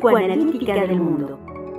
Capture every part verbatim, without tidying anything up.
psicoanalítica del mundo.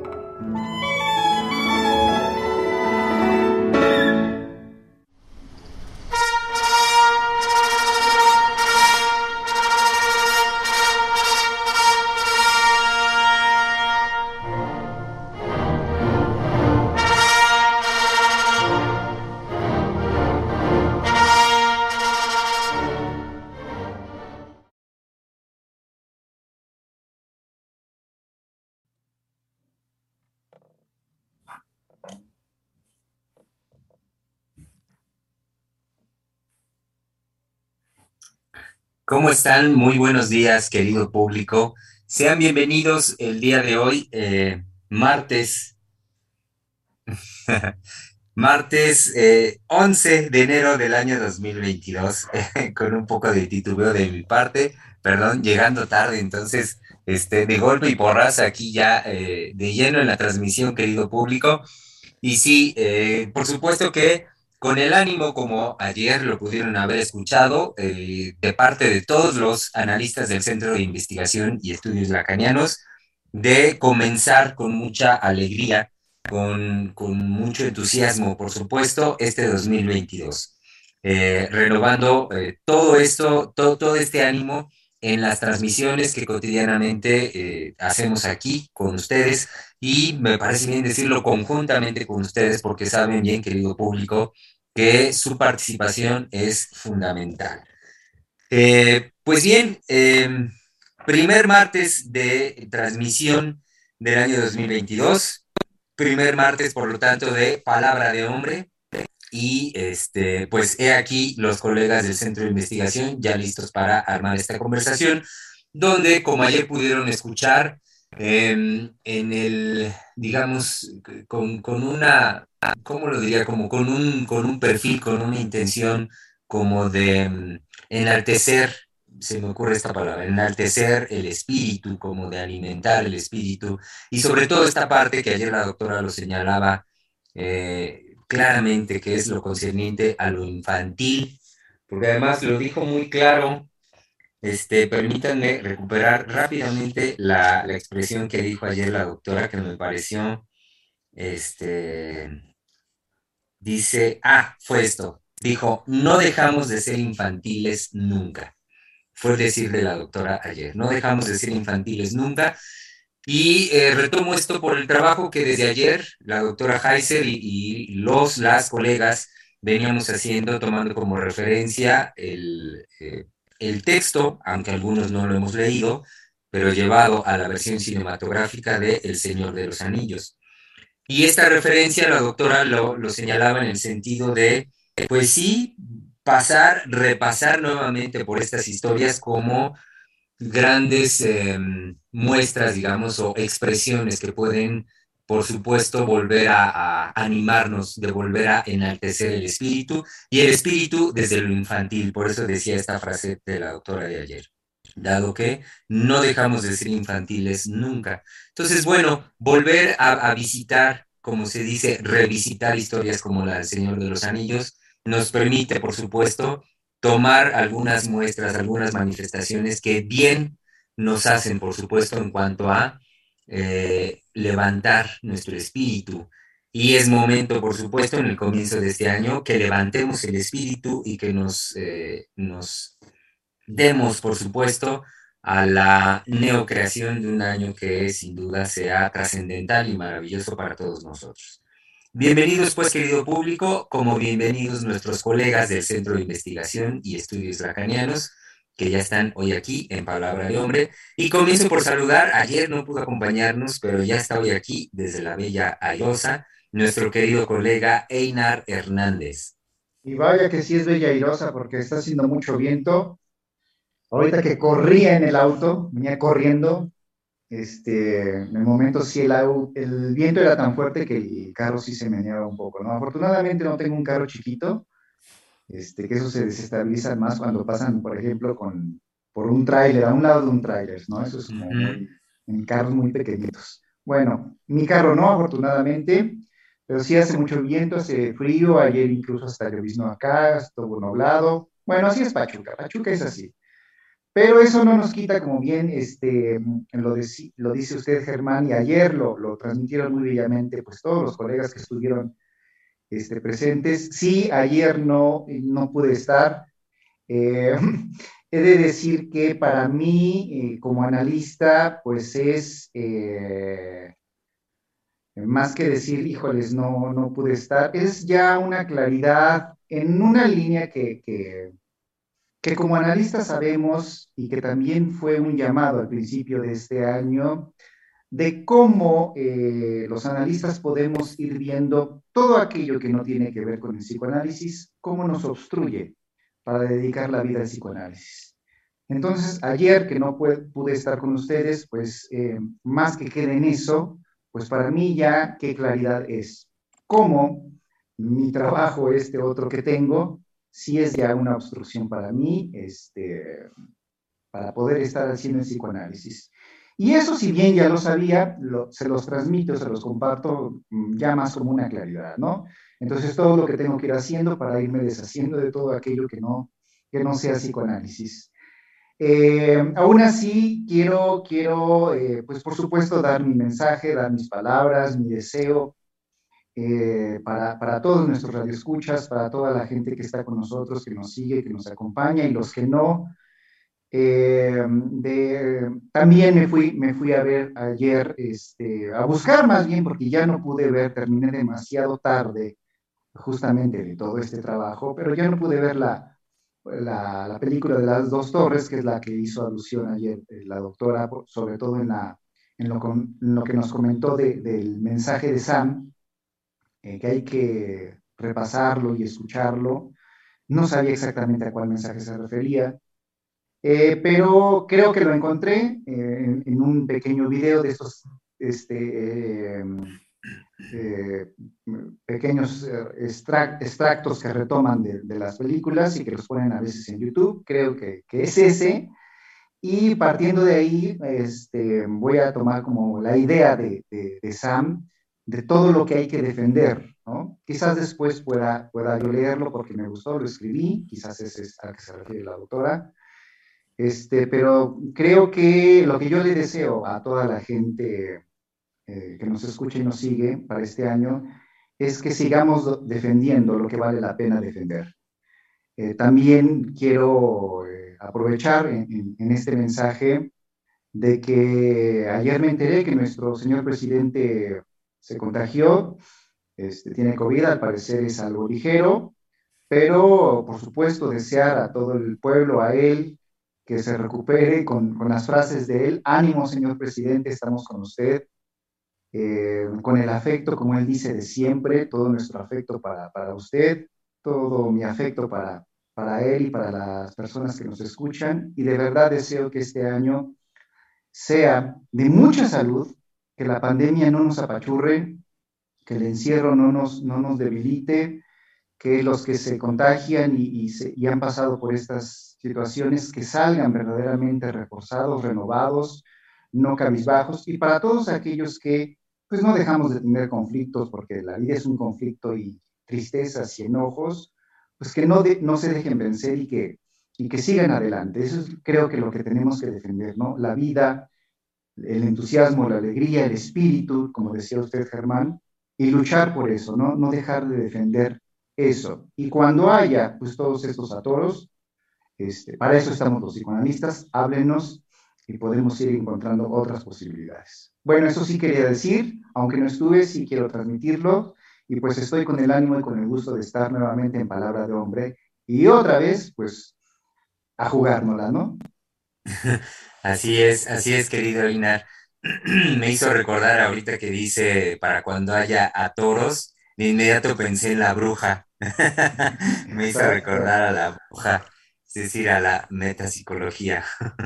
¿Cómo están? Muy buenos días, querido público. Sean bienvenidos el día de hoy, eh, martes, martes eh, once de enero del año dos mil veintidós, eh, con un poco de titubeo de mi parte, perdón, llegando tarde, entonces, este, de golpe y porrazo aquí ya eh, de lleno en la transmisión, querido público. Y sí, eh, por supuesto que con el ánimo, como ayer lo pudieron haber escuchado, eh, de parte de todos los analistas del Centro de Investigación y Estudios Lacanianos, de comenzar con mucha alegría, con, con mucho entusiasmo, por supuesto, este dos mil veintidós. Eh, renovando eh, todo esto, todo, todo este ánimo en las transmisiones que cotidianamente eh, hacemos aquí con ustedes y me parece bien decirlo conjuntamente con ustedes porque saben bien, querido público, que su participación es fundamental. Eh, pues bien, eh, primer martes de transmisión del año dos mil veintidós, primer martes, por lo tanto, de Palabra de Hombre. Y este, pues he aquí los colegas del Centro de Investigación ya listos para armar esta conversación, donde, como ayer pudieron escuchar, eh, en el, digamos, con, con una, ¿cómo lo diría? Como con un, con un perfil, con una intención como de mm, enaltecer, se me ocurre esta palabra, enaltecer el espíritu, como de alimentar el espíritu, y sobre todo esta parte que ayer la doctora lo señalaba, eh, claramente, que es lo concerniente a lo infantil, porque además lo dijo muy claro. Este, permítanme recuperar rápidamente la, la expresión que dijo ayer la doctora, que me pareció, este, dice, ah, fue esto, dijo, no dejamos de ser infantiles nunca. Fue el decir de la doctora ayer, no dejamos de ser infantiles nunca. Y eh, retomo esto por el trabajo que desde ayer la doctora Heiser y, y los, las colegas veníamos haciendo, tomando como referencia el, eh, el texto, aunque algunos no lo hemos leído, pero llevado a la versión cinematográfica de El Señor de los Anillos. Y esta referencia la doctora lo, lo señalaba en el sentido de, pues sí, pasar, repasar nuevamente por estas historias como grandes eh, muestras, digamos, o expresiones que pueden, por supuesto, volver a, a, animarnos, de volver a enaltecer el espíritu, y el espíritu desde lo infantil. Por eso decía esta frase de la doctora de ayer, dado que no dejamos de ser infantiles nunca. Entonces, bueno, volver a, a visitar, como se dice, revisitar historias como la del Señor de los Anillos, nos permite, por supuesto, tomar algunas muestras, algunas manifestaciones que bien nos hacen, por supuesto, en cuanto a eh, levantar nuestro espíritu. Y es momento, por supuesto, en el comienzo de este año, que levantemos el espíritu y que nos, eh, nos demos, por supuesto, a la neocreación de un año que sin duda sea trascendental y maravilloso para todos nosotros. Bienvenidos, pues, querido público, como bienvenidos nuestros colegas del Centro de Investigación y Estudios Lacanianos, que ya están hoy aquí en Palabra de Hombre. Y comienzo por saludar, ayer no pudo acompañarnos, pero ya está hoy aquí desde la bella Airosa, nuestro querido colega Einar Hernández. Y vaya que sí es bella airosa porque está haciendo mucho viento. Ahorita que corría en el auto, venía corriendo, este, en el momento sí el, au- el viento era tan fuerte que el carro sí se meneaba un poco, ¿no? Afortunadamente no tengo un carro chiquito, este, que eso se desestabiliza más cuando pasan, por ejemplo, con, por un tráiler, a un lado de un tráiler, ¿no? Eso es Uh como -huh. muy, en carros muy pequeñitos. Bueno, mi carro no, afortunadamente, pero sí hace mucho viento, hace frío, ayer incluso hasta lloviznó acá, estuvo nublado. Bueno, así es Pachuca, Pachuca es así. Pero eso no nos quita, como bien este, lo, deci- lo dice usted, Germán, y ayer lo, lo transmitieron muy bellamente, pues todos los colegas que estuvieron este, presentes. Sí, ayer no, no pude estar. Eh, he de decir que para mí, eh, como analista, pues es eh, más que decir, híjoles, no, no pude estar, es ya una claridad en una línea que, que, que como analistas sabemos y que también fue un llamado al principio de este año, de cómo eh, los analistas podemos ir viendo todo aquello que no tiene que ver con el psicoanálisis, cómo nos obstruye para dedicar la vida al psicoanálisis. Entonces, ayer que no pude, pude estar con ustedes, pues eh, más que quede en eso, pues para mí ya qué claridad es. Cómo mi trabajo, este otro que tengo, sí es ya una obstrucción para mí, este, para poder estar haciendo el psicoanálisis. Y eso, si bien ya lo sabía, lo, se los transmito, se los comparto mm, ya más como una claridad, ¿no? Entonces, todo lo que tengo que ir haciendo para irme deshaciendo de todo aquello que no, que no sea psicoanálisis. Eh, aún así, quiero, quiero eh, pues por supuesto, dar mi mensaje, dar mis palabras, mi deseo eh, para, para todos nuestros radioescuchas, para toda la gente que está con nosotros, que nos sigue, que nos acompaña y los que no. Eh, de, también me fui, me fui a ver ayer, este, a buscar más bien, porque ya no pude ver, terminé demasiado tarde justamente de todo este trabajo, pero ya no pude ver la, la, la película de las dos torres, que es la que hizo alusión ayer eh, la doctora, sobre todo en, la, en, lo, con, en lo que nos comentó de, del mensaje de Sam, eh, que hay que repasarlo y escucharlo. No sabía exactamente a cuál mensaje se refería, eh, pero creo que lo encontré eh, en, en, un pequeño video de estos este, eh, eh, pequeños eh, extract, extractos que retoman de, de, las películas y que los ponen a veces en YouTube. Creo que, que es ese. Y partiendo de ahí, este, voy a tomar como la idea de, de, de Sam, de todo lo que hay que defender, ¿no? Quizás después pueda, pueda yo leerlo porque me gustó, lo escribí, quizás ese es al que se refiere la doctora. Este, pero creo que lo que yo le deseo a toda la gente eh, que nos escucha y nos sigue para este año es que sigamos defendiendo lo que vale la pena defender. Eh, también quiero eh, aprovechar en, en, en, este mensaje de que ayer me enteré que nuestro señor presidente se contagió, este, tiene COVID, al parecer es algo ligero, pero por supuesto desear a todo el pueblo, a él, que se recupere con, con las frases de él, ánimo señor presidente, estamos con usted, eh, con el afecto, como él dice, de siempre, todo nuestro afecto para, para usted, todo mi afecto para, para él y para las personas que nos escuchan, y de verdad deseo que este año sea de mucha salud, que la pandemia no nos apachurre, que el encierro no nos, no nos debilite, que los que se contagian y, y, se, y han pasado por estas situaciones, que salgan verdaderamente reforzados, renovados, no cabizbajos, y para todos aquellos que pues no dejamos de tener conflictos, porque la vida es un conflicto y tristezas y enojos, pues que no, de, no se dejen vencer y que, y que sigan adelante. Eso es creo que lo que tenemos que defender, ¿no? La vida, el entusiasmo, la alegría, el espíritu, como decía usted, Germán, y luchar por eso, ¿no? No dejar de defender eso. Y cuando haya, pues, todos estos atoros, este, para eso estamos los psicoanalistas, háblenos y podemos ir encontrando otras posibilidades. Bueno, eso sí quería decir, aunque no estuve, sí quiero transmitirlo, y pues estoy con el ánimo y con el gusto de estar nuevamente en Palabra de Hombre, y otra vez, pues, a jugárnosla, ¿no? Así es, así es, querido Inar. Me hizo recordar ahorita que dice para cuando haya a toros, de inmediato pensé en la bruja. Me hizo Exacto. recordar a la bruja, es decir, a la metapsicología.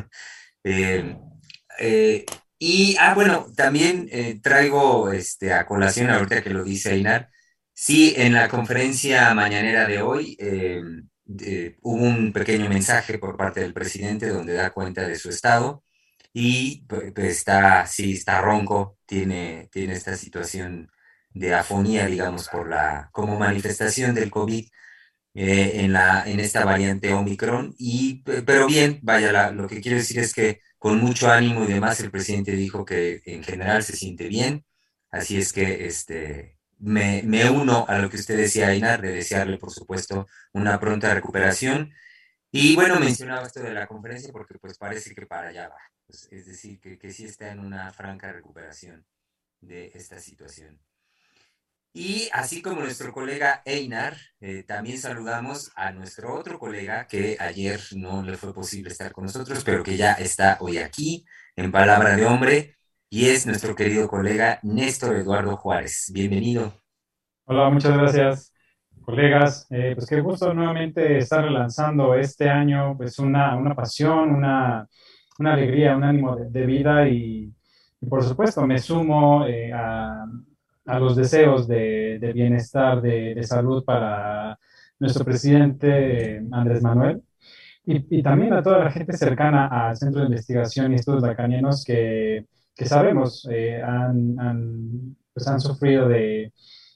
Eh, eh, y, ah, bueno, también eh, traigo este, a colación, ahorita que lo dice Einar, sí, en la conferencia mañanera de hoy eh, de- hubo un pequeño mensaje por parte del presidente donde da cuenta de su estado y pues, pues, está, sí, está ronco, tiene, tiene esta situación de afonía, digamos, por la, como manifestación del COVID. eh, en la, en esta variante Omicron. Y, pe- pero bien, vaya, la- lo que quiero decir es que con mucho ánimo y demás, el presidente dijo que en general se siente bien. Así es que este, me, me uno a lo que usted decía, Ainar, de desearle, por supuesto, una pronta recuperación. Y bueno, mencionaba esto de la conferencia porque pues parece que para allá va. Pues, es decir, que, que sí está en una franca recuperación de esta situación. Y así como nuestro colega Einar, eh, también saludamos a nuestro otro colega que ayer no le fue posible estar con nosotros, pero que ya está hoy aquí en Palabra de Hombre, y es nuestro querido colega Néstor Eduardo Juárez. Bienvenido. Hola, muchas gracias, colegas. Eh, pues qué gusto nuevamente estar relanzando este año, pues una, una pasión, una, una alegría, un ánimo de, de vida y, y por supuesto me sumo eh, a, a los deseos de, de bienestar, de, de salud para nuestro presidente eh, Andrés Manuel y, y también a toda la gente cercana al Centro de Investigación y Estudios Lacanianos que, que sabemos eh, han, han, pues han sufrido de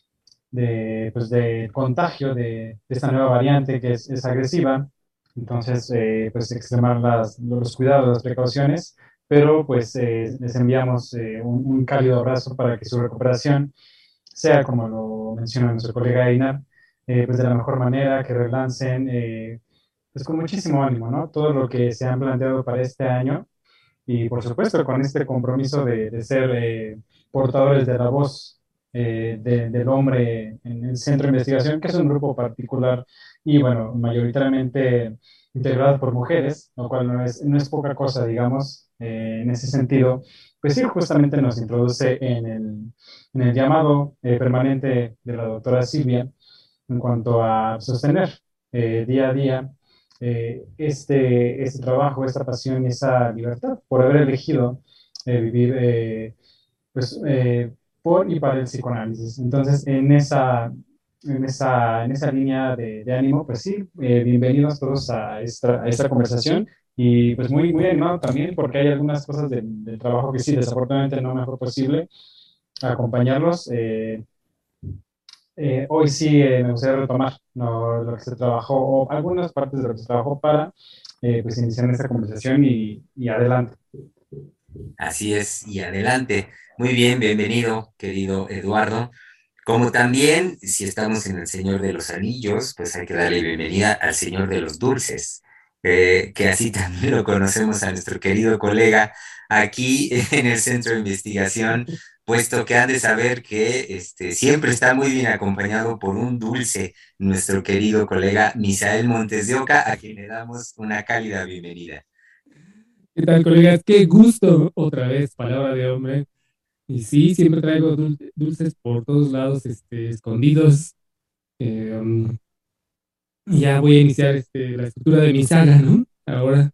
de, pues de contagio de, de esta nueva variante que es, es agresiva. Entonces, eh, pues extremar las, los cuidados, las precauciones, pero pues eh, les enviamos eh, un, un, cálido abrazo para que su recuperación sea, como lo menciona nuestro colega Einar, eh, pues de la mejor manera, que relancen eh, pues con muchísimo ánimo, ¿no? Todo lo que se han planteado para este año y por supuesto con este compromiso de, de ser eh, portadores de la voz eh, de, del hombre en el centro de investigación, que es un grupo particular y bueno, mayoritariamente integrado por mujeres, lo cual no es, no es poca cosa, digamos, eh, en ese sentido, pues sí, justamente nos introduce en el, en el llamado eh, permanente de la doctora Silvia en cuanto a sostener eh, día a día eh, este, este trabajo, esta pasión y esa libertad por haber elegido eh, vivir eh, pues, eh, por y para el psicoanálisis. Entonces, en esa, en esa, en esa línea de, de ánimo, pues sí, eh, bienvenidos todos a esta, a esta conversación y pues muy, muy animado también porque hay algunas cosas del, del trabajo que sí, desafortunadamente no me fue posible acompañarlos. Eh, eh, hoy sí eh, me gustaría retomar ¿no? lo que se trabajó, o algunas partes de lo que se trabajó para eh, pues iniciar esta conversación y, y adelante. Así es, y adelante. Muy bien, bienvenido, querido Eduardo. Como también, si estamos en el Señor de los Anillos, pues hay que darle bienvenida al Señor de los Dulces, eh, que así también lo conocemos a nuestro querido colega aquí en el Centro de Investigación, puesto que han de saber que este, siempre está muy bien acompañado por un dulce, nuestro querido colega Misael Montes de Oca, a quien le damos una cálida bienvenida. ¿Qué tal, colegas? Qué gusto otra vez, palabra de hombre. Y sí, siempre traigo dul- dulces por todos lados, este, escondidos. Eh, um, y ya voy a iniciar este, la estructura de mi saga, ¿no? Ahora.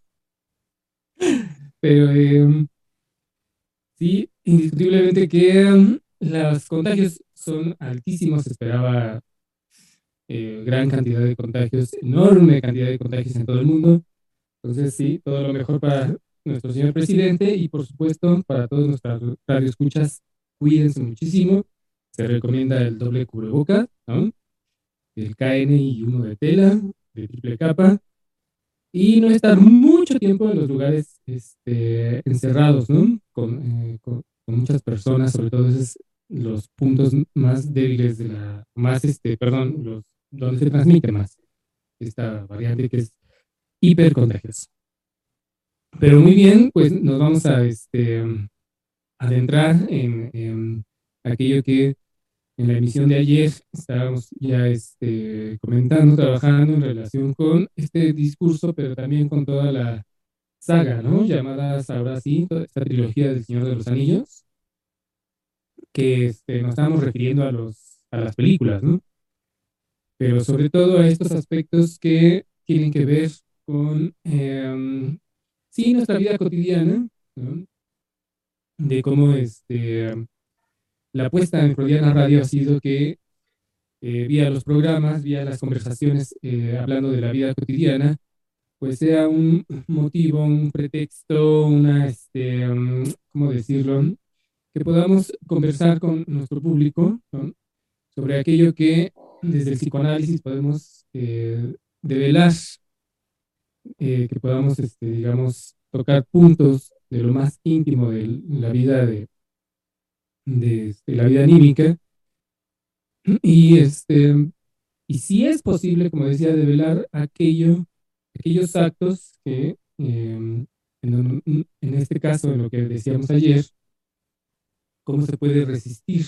Pero eh, um, sí, indiscutiblemente que um, los contagios son altísimos. Se esperaba eh, gran cantidad de contagios, enorme cantidad de contagios en todo el mundo. Entonces, sí, todo lo mejor para nuestro señor presidente y, por supuesto, para todos nuestras radioescuchas, cuídense muchísimo. Se recomienda el doble cubreboca, ¿no? El K N y uno de tela, de triple capa, y no estar mucho tiempo en los lugares este, encerrados, ¿no? Con, eh, con, con muchas personas, sobre todo esos los puntos más débiles de la, más, este, perdón, los, donde se transmite más esta variante que es hipercontagiosa. Pero muy bien, pues nos vamos a este, adentrar en, en aquello que en la emisión de ayer estábamos ya este, comentando, trabajando en relación con este discurso, pero también con toda la saga, ¿no? Llamada ahora sí, toda esta trilogía del Señor de los Anillos, que este, nos estamos refiriendo a, los, a las películas, ¿no? Pero sobre todo a estos aspectos que tienen que ver con, eh, sí, nuestra vida cotidiana, ¿no? De cómo este, la apuesta en Freudiana Radio ha sido que eh, vía los programas, vía las conversaciones, eh, hablando de la vida cotidiana, pues sea un motivo, un pretexto, una, este, um, ¿cómo decirlo? Que podamos conversar con nuestro público, ¿no? Sobre aquello que desde el psicoanálisis podemos eh, develar, eh, que podamos, este, digamos, tocar puntos de lo más íntimo de la vida de, de, este, la vida anímica y este y si es posible, como decía, develar aquello, aquellos actos que eh, en, un- en este caso, en lo que decíamos ayer, cómo se puede resistir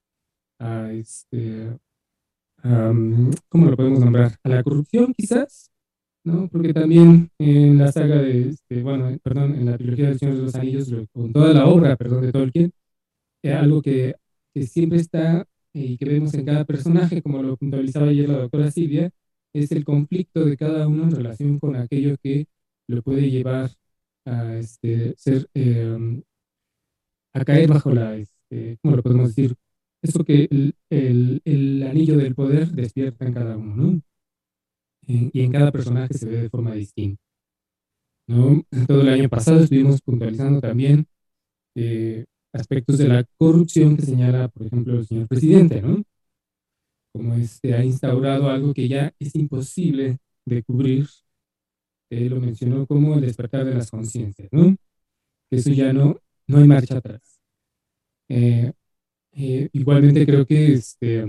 a este a, mm, ¿cómo lo podemos nombrar? A la corrupción, quizás, ¿no? Porque también en la saga de, este, bueno, eh, perdón, en la trilogía del Señor de los Anillos, lo- con toda la obra, perdón, de Tolkien, es algo que, que siempre está eh, y que vemos en cada personaje, como lo puntualizaba ayer la doctora Silvia, es el conflicto de cada uno en relación con aquello que lo puede llevar a este, ser, eh, a caer bajo la, este, ¿cómo lo podemos decir? Eso que el, el, el anillo del poder despierta en cada uno, ¿no? En- y en cada personaje se ve de forma distinta, ¿no? Todo el año pasado estuvimos puntualizando también eh, aspectos de la corrupción que señala, por ejemplo, el señor presidente, ¿no? Como este ha instaurado algo que ya es imposible de cubrir, él lo mencionó como el despertar de las conciencias, ¿no? Que eso ya no, no hay marcha atrás. Eh, eh, igualmente creo que este,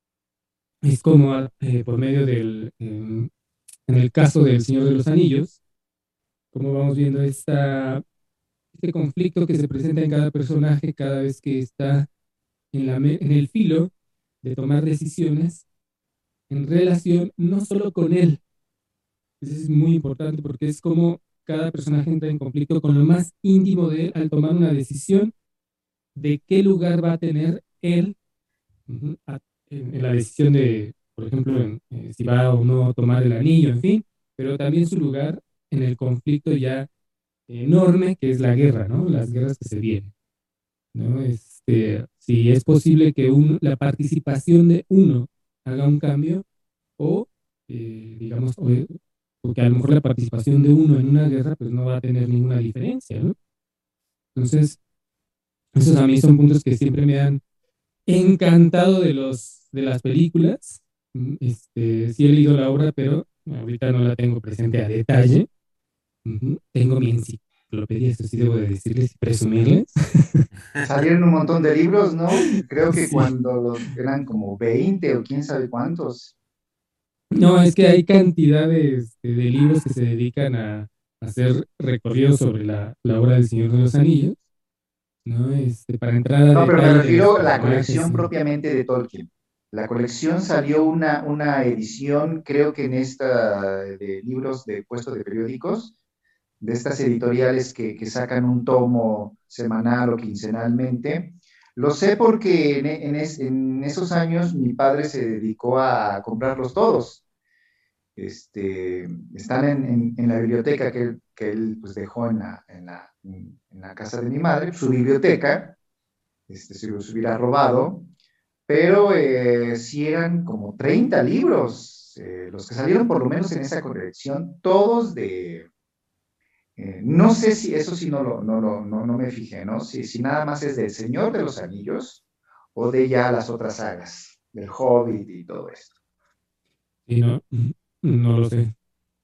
es como eh, por medio del, eh, en el caso del Señor de los Anillos, como vamos viendo esta, este conflicto que se presenta en cada personaje cada vez que está en, la, en el filo de tomar decisiones en relación no solo con él. Eso es muy importante porque es como cada personaje entra en conflicto con lo más íntimo de él al tomar una decisión de qué lugar va a tener él uh, a, en, en, la decisión de, por ejemplo, en, eh, si va o no a tomar el anillo, en fin, pero también su lugar en el conflicto ya enorme que es la guerra, ¿no? Las guerras que se vienen, ¿no? Este, si es posible que un, la participación de uno haga un cambio o, eh, digamos, o, porque a lo mejor la participación de uno en una guerra pues no va a tener ninguna diferencia, ¿no? Entonces, esos a mí son puntos que siempre me han encantado de, los, de las películas. Este, sí he leído la obra, pero ahorita no la tengo presente a detalle. Uh-huh. Tengo mi enciclopedia, eso sí debo de decirles y presumirles. Salieron un montón de libros, ¿no? Creo que Sí. cuando los eran como veinte o quién sabe cuántos. No, es que hay cantidades de, de libros que se dedican a, a hacer recorridos sobre la, la obra del Señor de los Anillos, ¿no? Este, para entrar a No, pero me detalle de los refiero a la personajes. colección Sí. propiamente de Tolkien. La colección salió una, una edición, creo que en esta de libros de puesto de periódicos, de estas editoriales que, que sacan un tomo semanal o quincenalmente. Lo sé porque en, en, es, en, esos años mi padre se dedicó a comprarlos todos. Este, están en, en, en la biblioteca que él, que él pues, dejó en la, en, la, en la casa de mi madre, su biblioteca, este, se los hubiera robado, pero eh, sí eran como treinta libros, eh, los que salieron por lo menos en esa colección, todos de, eh, no sé si eso sí no, lo, no, lo, no, no me fijé, ¿no? Si, si nada más es del Señor de los Anillos o de ya las otras sagas, del Hobbit y todo esto. Sí, no, no lo sé.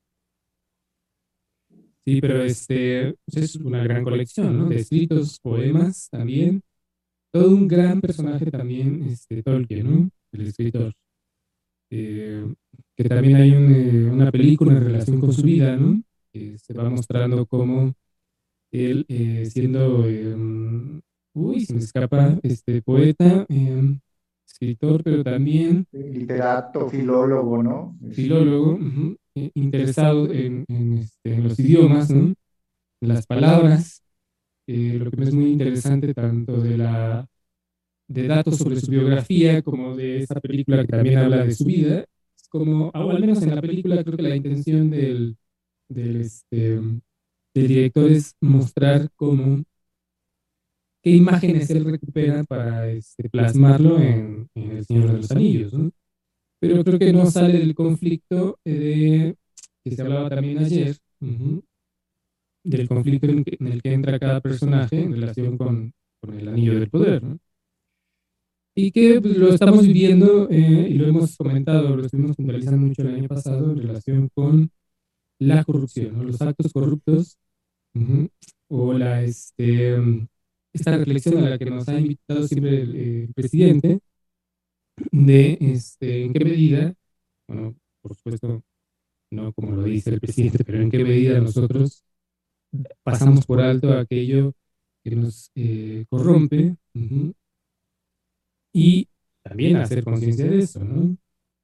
Sí, pero este pues es una gran colección, ¿no? De escritos, poemas también. Todo un gran personaje también, este, Tolkien, ¿no? El escritor. Eh, que también hay un, eh, una película en relación con su vida, ¿no? Que se va mostrando cómo él, eh, siendo, eh, uy, se me escapa, este, poeta, eh, escritor, pero también Literato, filólogo, ¿no? filólogo, uh-huh, eh, interesado en, en, este, en los idiomas, ¿no? En las palabras, eh, lo que me es muy interesante tanto de la de datos sobre su biografía como de esa película que también habla de su vida, es como, o al menos en la película creo que la intención del, del, este, del director es mostrar cómo qué imágenes él recupera para este, plasmarlo en, en El Señor de los Anillos, ¿no? Pero creo que no sale del conflicto de, que se hablaba también ayer, uh-huh, del conflicto en, que, en, el que entra cada personaje en relación con, con el anillo del poder, ¿no? y que pues, lo estamos viviendo eh, y lo hemos comentado, lo estuvimos puntualizando mucho el año pasado en relación con la corrupción, ¿no? Los actos corruptos, ujú, o la, este, mm, esta reflexión a la que nos ha invitado siempre el, el presidente de este, en qué medida, bueno, por supuesto, no como lo dice el presidente, pero en qué medida nosotros pasamos por alto aquello que nos eh, corrompe, ujú, y también hacer conciencia de eso, ¿no?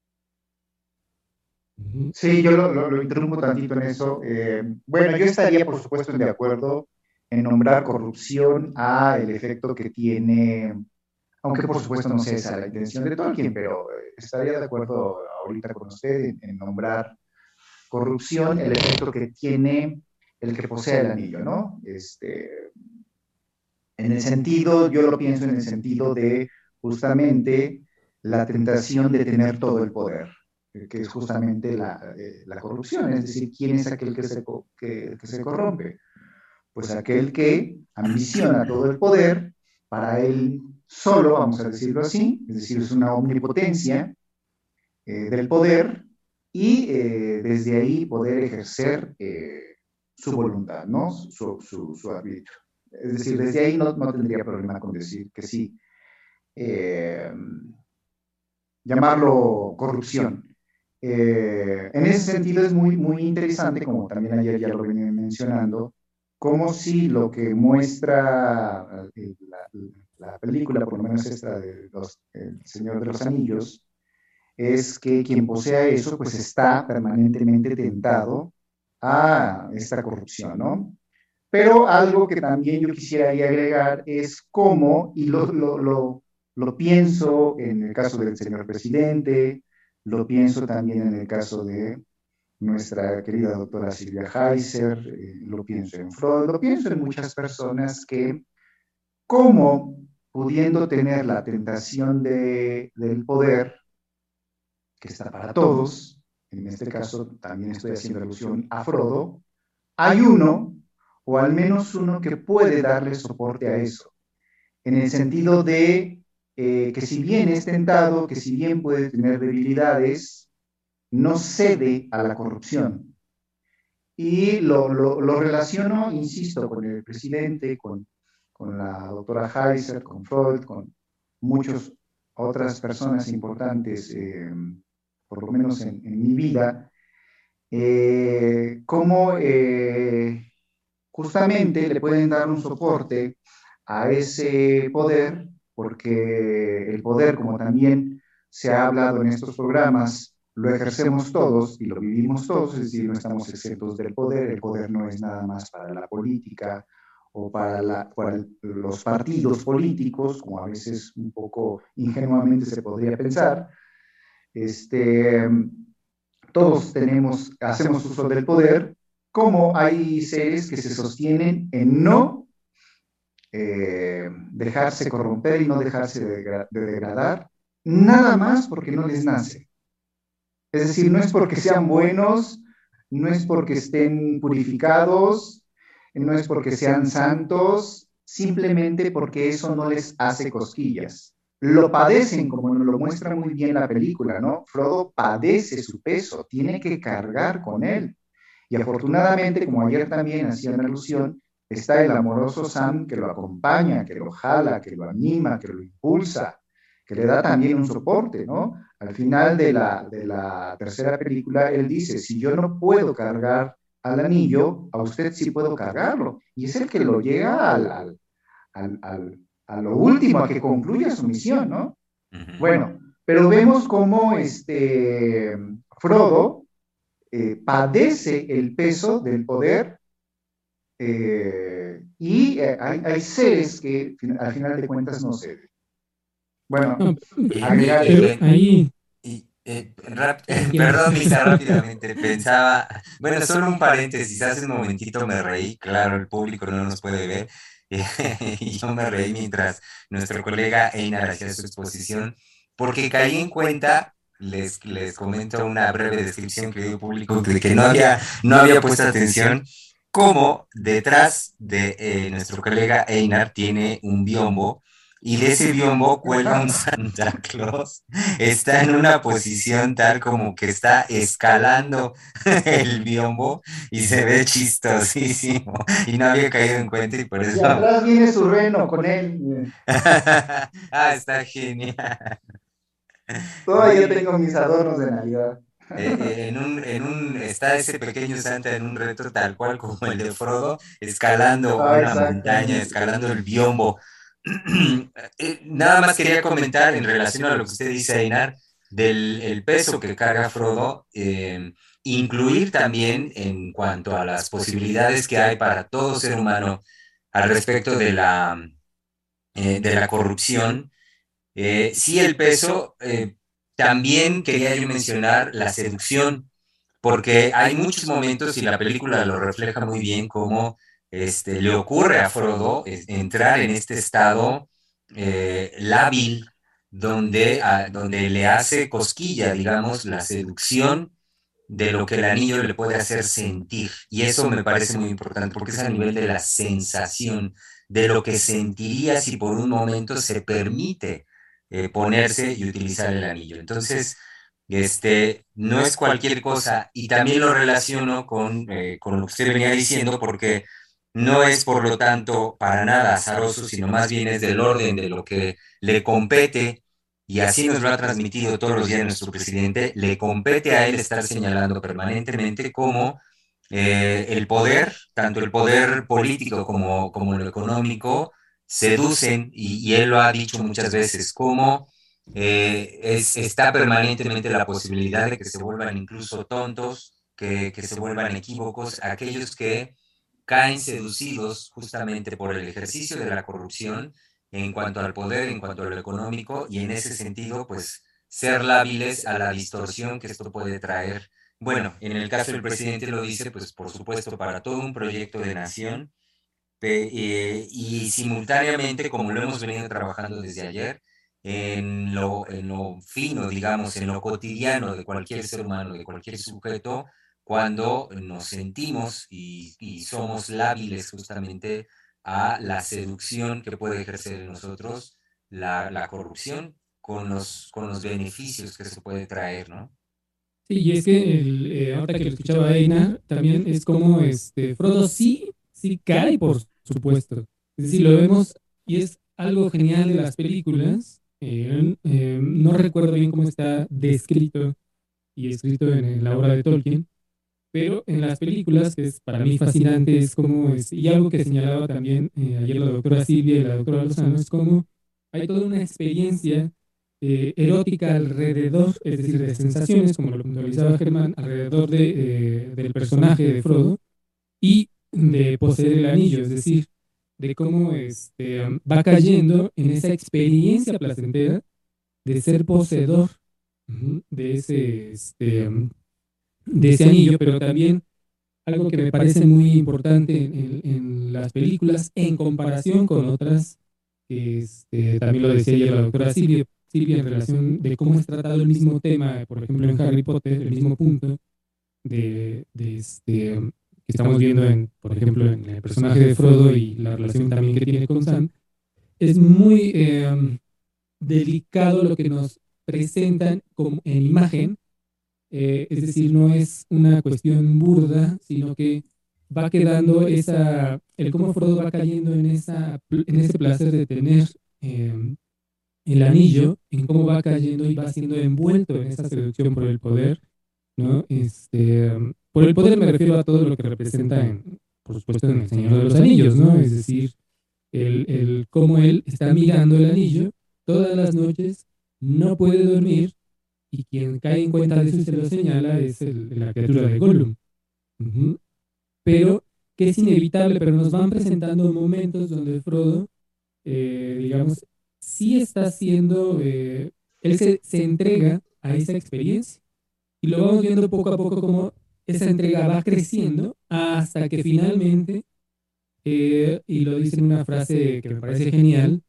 Ujú. Sí, yo lo, lo, lo interrumpo tantito en eso. Eh, bueno, yo estaría, por supuesto, de acuerdo en nombrar corrupción a el efecto que tiene, aunque por supuesto no sé esa la intención de Tolkien, pero eh, estaría de acuerdo ahorita con usted en, en nombrar corrupción el efecto que tiene el que posee el anillo, ¿no? Este, en el sentido, yo lo pienso en el sentido de justamente la tentación de tener todo el poder, eh, que es justamente la, eh, la corrupción, es decir, ¿quién es aquel que se, que, que se corrompe? Pues aquel que ambiciona todo el poder para él solo, vamos a decirlo así, es decir, es una omnipotencia eh, del poder y eh, desde ahí poder ejercer eh, su voluntad, ¿no? Su, su, su arbitrio. Es decir, desde ahí no, no tendría problema con decir que sí, eh, llamarlo corrupción. Eh, en ese sentido es muy, muy interesante, como también ayer ya lo venía mencionando, como si lo que muestra eh, la, la, película, por lo menos esta de los, El Señor de los Anillos, es que quien posea eso pues está permanentemente tentado a esta corrupción, ¿no? Pero algo que también yo quisiera ahí agregar es cómo, y lo, lo, lo, lo pienso en el caso del señor presidente, lo pienso también en el caso de nuestra querida doctora Silvia Heiser, eh, lo pienso en Freud, lo pienso en muchas personas que, cómo pudiendo tener la tentación de, del poder, que está para todos, en este caso también estoy haciendo alusión a Frodo, hay uno, o al menos uno que puede darle soporte a eso, en el sentido de eh, que si bien es tentado, que si bien puede tener debilidades, no cede a la corrupción. Y lo, lo, lo relaciono, insisto, con el presidente, con, con la doctora Heiser, con Freud, con muchas otras personas importantes, eh, por lo menos en, en mi vida, eh, cómo eh, justamente le pueden dar un soporte a ese poder, porque el poder, como también se ha hablado en estos programas, lo ejercemos todos y lo vivimos todos, es decir, no estamos exentos del poder, el poder no es nada más para la política o para, la, para el, los partidos políticos, como a veces un poco ingenuamente se podría pensar. Este, todos tenemos, hacemos uso del poder, como hay seres que se sostienen en no eh, dejarse corromper y no dejarse de, de degradar, nada más porque no les nace. Es decir, no es porque sean buenos, no es porque estén purificados, no es porque sean santos, simplemente porque eso no les hace cosquillas. Lo padecen, como nos lo muestra muy bien la película, ¿no? Frodo padece su peso, tiene que cargar con él. Y afortunadamente, como ayer también hacía una alusión, está el amoroso Sam que lo acompaña, que lo jala, que lo anima, que lo impulsa, que le da también un soporte, ¿no? Al final de la, de la tercera película, él dice, si yo no puedo cargar al anillo, a usted sí puedo cargarlo. Y es el que lo llega al, al, al, al a lo último, a que concluya su misión, ¿no? Uh-huh. Bueno, pero vemos cómo este Frodo eh, padece el peso del poder eh, y eh, hay, hay seres que al final de cuentas no ceden. Bueno, No, agregar pero eh, ahí, y, eh, rap- eh, perdón, Misa, rápidamente pensaba, bueno, solo un paréntesis, hace un momentito me reí, claro, el público no nos puede ver, eh, y yo me reí mientras nuestro colega Einar hacía su exposición, porque caí en cuenta, les, les comento una breve descripción, querido público, de que no había, no había puesto atención, cómo detrás de eh, nuestro colega Einar tiene un biombo y de ese biombo cuelga un Santa Claus. Está en una posición tal como que está escalando el biombo y se ve chistosísimo. Y no había caído en cuenta y por Y eso... atrás viene su reno con él. Ah, está genial. Todavía tengo mis adornos de Navidad. Eh, eh, en un, en un, está ese pequeño Santa en un reto tal cual como el de Frodo, escalando Ah, una montaña, exactamente. escalando el biombo. Eh, nada más quería comentar en relación a lo que usted dice, Einar, del el peso que carga Frodo, eh, incluir también en cuanto a las posibilidades que hay para todo ser humano al respecto de la, eh, de la corrupción. Eh, sí, el peso, eh, también quería yo mencionar la seducción, porque hay muchos momentos y la película lo refleja muy bien cómo este, le ocurre a Frodo es, entrar en este estado eh, lábil donde, a, donde le hace cosquilla, digamos, la seducción de lo que el anillo le puede hacer sentir. Y eso me parece muy importante porque es a nivel de la sensación, de lo que sentiría si por un momento se permite eh, ponerse y utilizar el anillo. Entonces, este, no es cualquier cosa y también lo relaciono con, eh, con lo que usted venía diciendo porque no es por lo tanto para nada azaroso, sino más bien es del orden de lo que le compete y así nos lo ha transmitido todos los días nuestro presidente, le compete a él estar señalando permanentemente cómo eh, el poder, tanto el poder político como, como lo económico, seducen, y, y él lo ha dicho muchas veces, cómo eh, es, está permanentemente la posibilidad de que se vuelvan incluso tontos, que, que se vuelvan equívocos, aquellos que caen seducidos justamente por el ejercicio de la corrupción en cuanto al poder, en cuanto a lo económico, y en ese sentido, pues, ser lábiles a la distorsión que esto puede traer. Bueno, en el caso del presidente lo dice, pues, por supuesto, para todo un proyecto de nación, pe- eh, y simultáneamente, como lo hemos venido trabajando desde ayer, en lo, en lo fino, digamos, en lo cotidiano de cualquier ser humano, de cualquier sujeto, cuando nos sentimos y, y somos lábiles justamente a la seducción que puede ejercer en nosotros la, la corrupción con los, con los beneficios que se puede traer, ¿no? Sí, y es que el, eh, ahorita que lo escuchaba a Einar, también es como este, Frodo sí, sí cae, por supuesto. Es decir, lo vemos y es algo genial de las películas. Eh, eh, no recuerdo bien cómo está descrito y escrito en la obra de Tolkien, pero en las películas, que es para mí fascinante, es como, es, y algo que señalaba también eh, ayer la doctora Silvia y la doctora Lozano, es como hay toda una experiencia eh, erótica alrededor, es decir, de sensaciones, como lo puntualizaba Germán, alrededor de, eh, del personaje de Frodo y de poseer el anillo, es decir, de cómo este, um, va cayendo en esa experiencia placentera de ser poseedor ujú, de ese, este, um, de ese anillo, pero también algo que me parece muy importante en, en- en las películas en comparación con otras, que este, también lo decía ayer la doctora Silvia, Silvia en relación de cómo es tratado el mismo tema, por ejemplo en Harry Potter, el mismo punto de, de este, que estamos viendo en, por ejemplo, en el personaje de Frodo y la relación también que tiene con Sam, es muy eh, delicado lo que nos presentan como en imagen, eh, es decir, no es una cuestión burda, sino que va quedando esa, el cómo Frodo va cayendo en, esa, en ese placer de tener eh, el anillo, en cómo va cayendo y va siendo envuelto en esa seducción por el poder, ¿no? Este, por el poder me refiero a todo lo que representa, en, por supuesto, en El Señor de los Anillos, ¿no? Es decir, el, el cómo él está mirando el anillo todas las noches, no puede dormir y quien cae en cuenta de eso y se lo señala es el- la criatura de Gollum. Ujú. Pero que es inevitable, pero nos van presentando momentos donde Frodo, eh, digamos, sí está haciendo, eh, él se, se entrega a esa experiencia y lo vamos viendo poco a poco como esa entrega va creciendo hasta que finalmente, eh, y lo dice en una frase que me parece genial,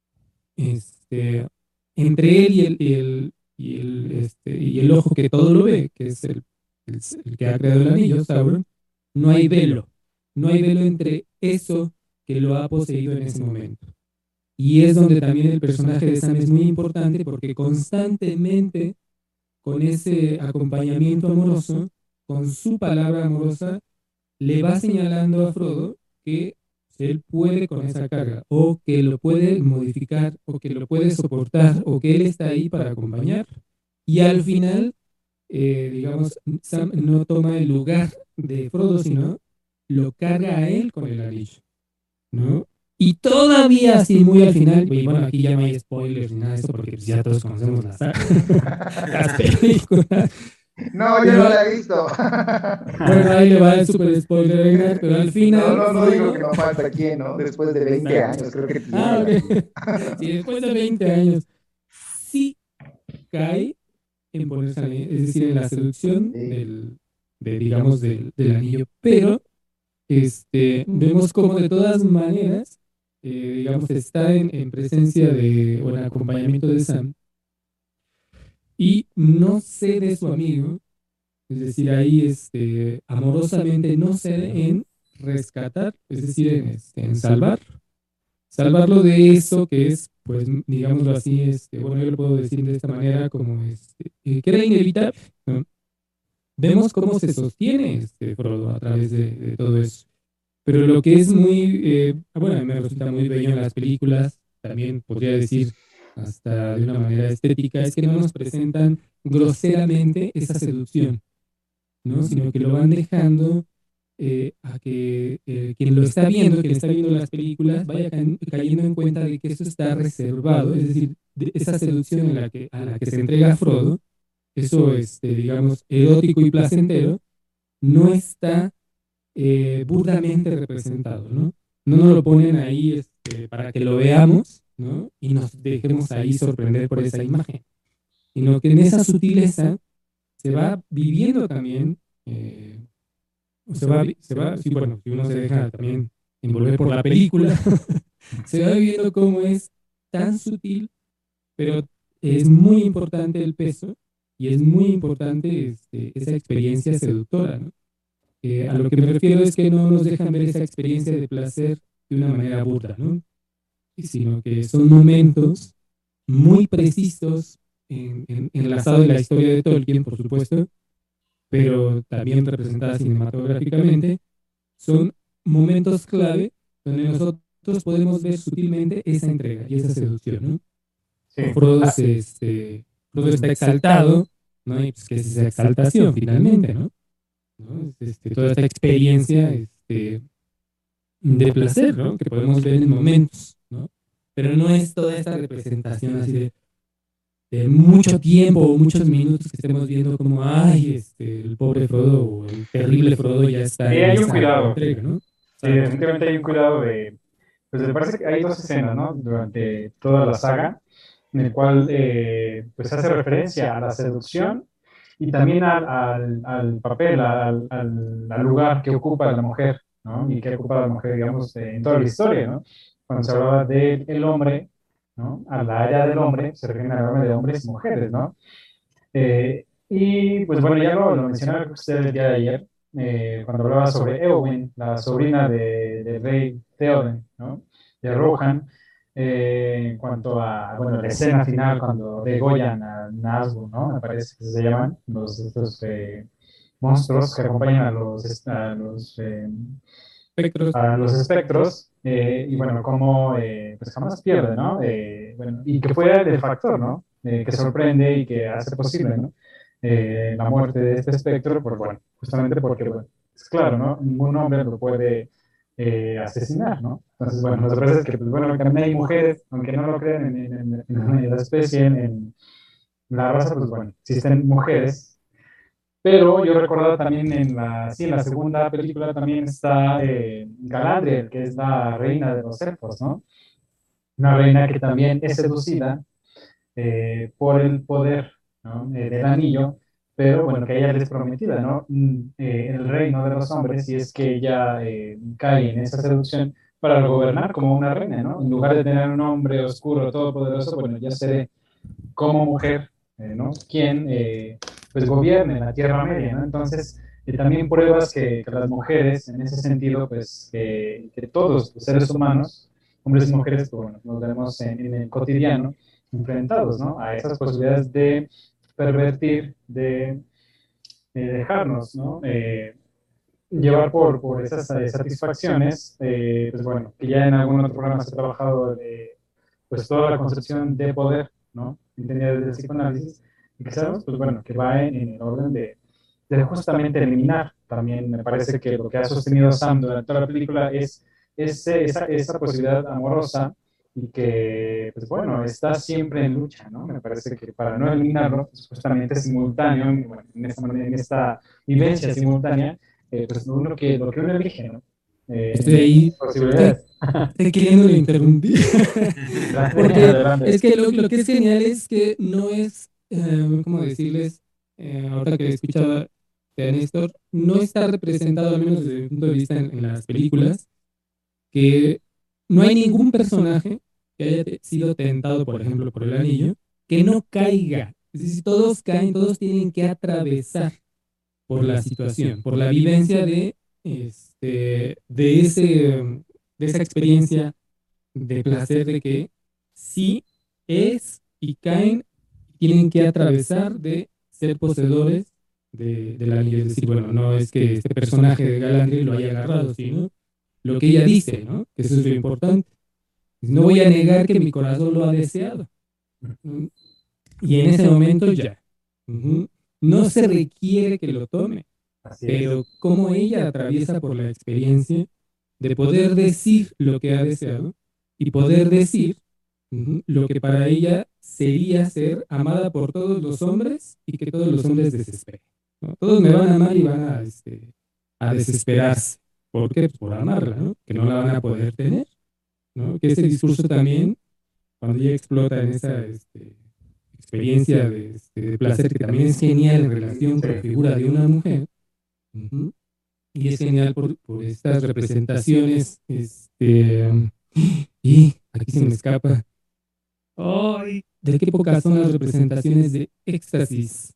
este, entre él y el, y el, y el, este, y el ojo que todo lo ve, que es el, el, el que ha creado el anillo, Sauron, no hay velo. No hay velo entre eso que lo ha poseído en ese momento. Y es donde también el personaje de Sam es muy importante porque constantemente con ese acompañamiento amoroso, con su palabra amorosa, le va señalando a Frodo que él puede con esa carga, o que lo puede modificar, o que lo puede soportar, o que él está ahí para acompañar. Y al final, eh, digamos, Sam no toma el lugar de Frodo, sino lo carga a él con el anillo, ¿no? Y todavía así muy al final, y bueno, aquí ya no hay spoilers ni nada de eso, porque pues ya todos conocemos las, las películas. No, yo no la he visto. Bueno, ahí le va el super spoiler, Reinhard, pero al final, No, no, no digo Frodo... que no falta quién, ¿no? Después de veinte años, creo que Ah, tiene. ok. Sí, después de veinte años, sí cae en ponerse anillo, es decir, en la seducción Sí. del, de, digamos, del, del anillo, pero este, vemos como de todas maneras, eh, digamos, está en, en presencia de, o en acompañamiento de Sam, y no cede de su amigo, es decir, ahí este, amorosamente no cede en rescatar, es decir, en, este, en salvar, salvarlo de eso que es, pues, digámoslo así, este, bueno, yo lo puedo decir de esta manera, como este, eh, que era inevitable, ¿no? Vemos cómo se sostiene este Frodo a través de, de todo eso. Pero lo que es muy, eh, bueno, a mí me resulta muy bello en las películas, también podría decir hasta de una manera estética, es que no nos presentan groseramente esa seducción, ¿no? Sino que lo van dejando eh, a que eh, quien lo está viendo, quien está viendo las películas, vaya ca cayendo en cuenta de que eso está reservado, es decir, de esa seducción en la que, a la que se entrega Frodo, eso, este, digamos, erótico y placentero, no está eh, burdamente representado, ¿no? No nos lo ponen ahí este, para que lo veamos, ¿no? Y nos dejemos ahí sorprender por esa imagen, sino que en esa sutileza se va viviendo también, eh, se va, se va, sí, bueno, si uno se deja también envolver por la película, se va viviendo cómo es tan sutil, pero es muy importante el peso y es muy importante este, esa experiencia seductora, ¿no? Eh, a lo que me refiero es que no nos dejan ver esa experiencia de placer de una manera burda, ¿no? Sino que son momentos muy precisos, en, en, enlazados en la historia de Tolkien, por supuesto, pero también representadas cinematográficamente, son momentos clave donde nosotros podemos ver sutilmente esa entrega y esa seducción, ¿no? Sí. Frodo, se, este, Frodo está exaltado, ¿no? Y pues que es esa exaltación finalmente, ¿no? ¿No? Este, toda esta experiencia este, de placer, ¿no? Que podemos ver en momentos, ¿no? Pero no es toda esta representación así de, de mucho tiempo o muchos minutos que estemos viendo como, ay, este, el pobre Frodo o el terrible Frodo ya está Sí, en hay un esa cuidado. entrega, ¿no? Sí, definitivamente hay un cuidado de, pues me parece que hay dos escenas, ¿no? Durante toda la saga, en el cual eh, pues hace referencia a la seducción y también al, al, al papel, al, al, al lugar que ocupa la mujer, ¿no? Y que ocupa la mujer, digamos, eh, en toda la historia, ¿no? Cuando se hablaba del hombre, ¿no? A la área del hombre, se refiere al hombre de hombres y mujeres, ¿no? Eh, y pues bueno, ya lo, lo mencionaba usted el día de ayer, eh, cuando hablaba sobre Eowyn, la sobrina de, del rey Theoden, ¿no? De Rohan, eh, en cuanto a, bueno, la escena final cuando degollan a Nazgûl, ¿no? Me parece que se llaman los, estos eh, monstruos que acompañan a los, a los, eh, Espectros. a los espectros, eh, y bueno, cómo eh, pues jamás pierde, ¿no? Eh, bueno, y que fue el factor, ¿no? Eh, que sorprende y que hace posible, ¿no? Eh, la muerte de este espectro, por, bueno, justamente porque, bueno, es claro, ¿no? Ningún hombre lo puede eh, asesinar, ¿no? Entonces, bueno, lo que pasa es que, pues, bueno, también hay mujeres, aunque no lo crean en, en, en, en la especie, en, en la raza, pues bueno, existen mujeres, pero yo recordaba también en la, sí, en la segunda película también está eh, Galadriel, que es la reina de los elfos, ¿no? Una reina que también es seducida eh, por el poder, ¿no? Eh, del anillo, pero bueno, que ella le es prometida, ¿no? Mm, eh, el reino de los hombres, y es que ella eh, cae en esa seducción para gobernar como una reina, ¿no? En lugar de tener un hombre oscuro, todopoderoso, bueno, ya seré como mujer, eh, ¿no? Quien eh, pues gobierne la Tierra Media, ¿no? Entonces, eh, también pruebas que, que, las mujeres, en ese sentido, pues que, que todos los seres humanos hombres y mujeres, pues, bueno, nos vemos en, en el cotidiano enfrentados, ¿no? A esas posibilidades de pervertir, de, de dejarnos, ¿no? Eh, llevar por, por esas eh, satisfacciones, eh, pues bueno, que ya en algún otro programa se ha trabajado de, pues toda la concepción de poder, ¿no? Entendida desde el psicoanálisis, y que sabemos, pues bueno, que va en, en el orden de, de justamente eliminar. También me parece que lo que ha sostenido Sam durante toda la película es, es esa, esa posibilidad amorosa y que, pues bueno, está siempre en lucha, ¿no? Me parece que para no eliminarlo, pues justamente simultáneo, bueno, en, esta, en esta vivencia simultánea, eh, pues uno que, lo que uno elige, ¿no? Eh, Estoy ahí, estoy, posibilidades. estoy queriendo interrumpir. Porque Adelante. es que lo, lo que es genial es que no es, eh, ¿cómo decirles? Eh, ahora que he escuchado de Néstor, no está representado, al menos desde mi punto de vista en, en las películas, que no hay ningún personaje que haya te- sido tentado, por ejemplo, por el anillo, que no caiga. Es decir, todos caen, todos tienen que atravesar por la situación, por la vivencia de, este, de, ese, de esa experiencia de placer de que sí es y caen, tienen que atravesar de ser poseedores de, de la anillo. Es decir, bueno, no es que este personaje de Galandri lo haya agarrado, sino lo que ella dice, ¿no? Que eso es lo importante. No voy a negar que mi corazón lo ha deseado. ¿Mm? Y en ese momento ya. Ujú. No se requiere que lo tome, Así es. pero como ella atraviesa por la experiencia de poder decir lo que ha deseado y poder decir ujú, lo que para ella sería ser amada por todos los hombres y que todos los hombres desesperen, ¿no? Todos me van a amar y van a, este, a desesperarse. ¿Por qué? Pues por amarla, ¿no? Que no la van a poder tener, ¿no? Que ese discurso también, cuando ella explota en esa este, experiencia de, este, de placer, que también es genial en relación con la figura de una mujer, ujú, y es genial por, por estas representaciones, este, y aquí se me escapa, ¡ay! ¿De qué épocas son las representaciones de éxtasis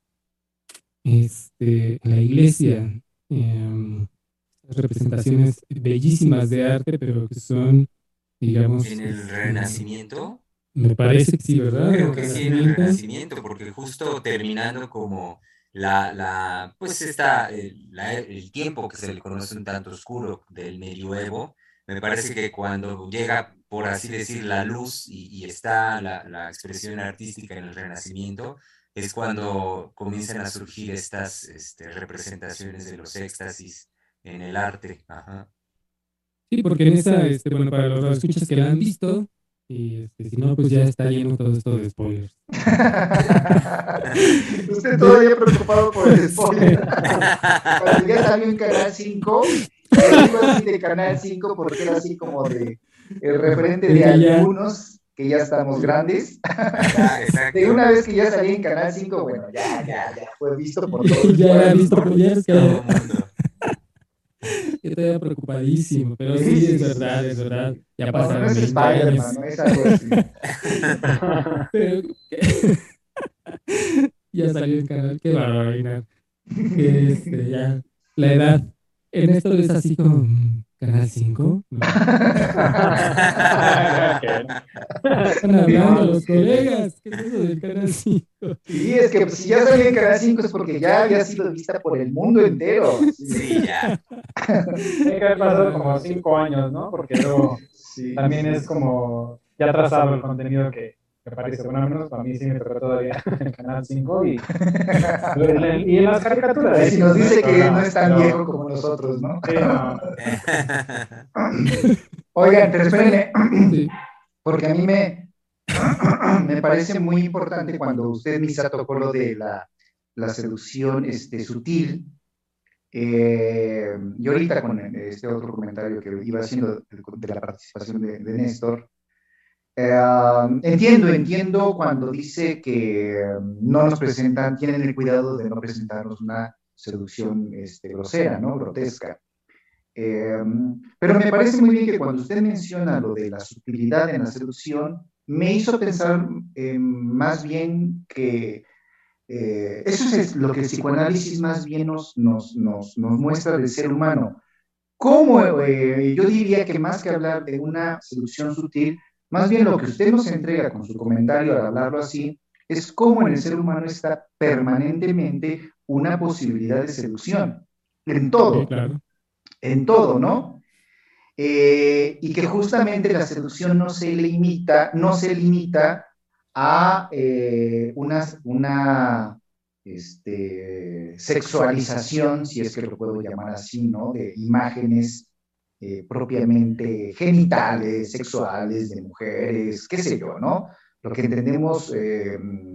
este, en la iglesia? Em, representaciones bellísimas de arte, pero que son, digamos, En el este, Renacimiento, me parece que sí, ¿verdad? creo El que sí, en el Renacimiento. Renacimiento, porque justo terminando como la, la, pues está el, la- el tiempo que se le conoce un tanto oscuro del medioevo, me parece que cuando llega, por así decir, la luz y, y está la, la expresión artística en el Renacimiento, es cuando comienzan a surgir estas este, representaciones de los éxtasis en el arte. Ajá. Sí, porque en esa, este, bueno, para los escuchas que la han visto, y este, si no, pues ya está lleno todo esto de spoilers. Usted todavía preocupado por el Sí. spoiler. Cuando ya salió en Canal cinco, yo digo así de Canal cinco porque era así como de el referente El de que ya- algunos que ya estamos grandes. Ajá, De exacto. una vez que ya salí en Canal cinco, bueno, ya, ya, ya fue visto por todo el ya era pueblo, visto ¿no? por ya es que Todo mundo. yo estaba preocupadísimo, pero sí, Sí, sí, es sí, verdad, sí, es sí. verdad. Ya No, no pasaron es veinte años. Spider-Man, no es algo así. Pero ya salió en canal, qué barbaridad. Que este, ya, la edad. En esto es así como, mm, ¿Canal cinco? No. Están hablando los colegas. ¿Qué es eso del Canal cinco? Sí, es que pues, si ya salió en Canal cinco es porque ya había sido vista por el mundo entero. Sí, Sí, ya. Tiene que haber pasado como cinco años, ¿no? Porque luego sí, también sí. es como ya trazado el contenido que, que aparece. Bueno, al menos para mí sí me tocó todavía en Canal cinco y, y en las caricaturas. Ahí sí nos dice que no es tan Pero- viejo como nosotros, ¿no? Sí, no. Oigan, pero espérenme, Sí. porque a mí me, me parece muy importante cuando usted, Misa, tocó lo de la, la seducción este, sutil. Eh, y ahorita con este otro comentario que iba haciendo de, de la participación de, de Néstor, eh, entiendo, entiendo cuando dice que no nos presentan, tienen el cuidado de no presentarnos una seducción este, grosera, ¿no? Grotesca. Eh, pero me parece muy bien que cuando usted menciona lo de la sutilidad en la seducción, me hizo pensar eh, más bien que eh, eso es lo que el psicoanálisis más bien nos, nos, nos, nos muestra del ser humano. cómo, eh, yo diría que más que hablar de una seducción sutil, más bien lo que usted nos entrega con su comentario al hablarlo así, es cómo en el ser humano está permanentemente una posibilidad de seducción, en Sí, todo, claro. en todo, ¿no? Eh, y que justamente la seducción no se limita, no se limita a eh, una, una este, sexualización, si es que lo puedo llamar así, ¿no? De imágenes eh, propiamente genitales, sexuales, de mujeres, qué sé yo, ¿no? Lo que entendemos eh,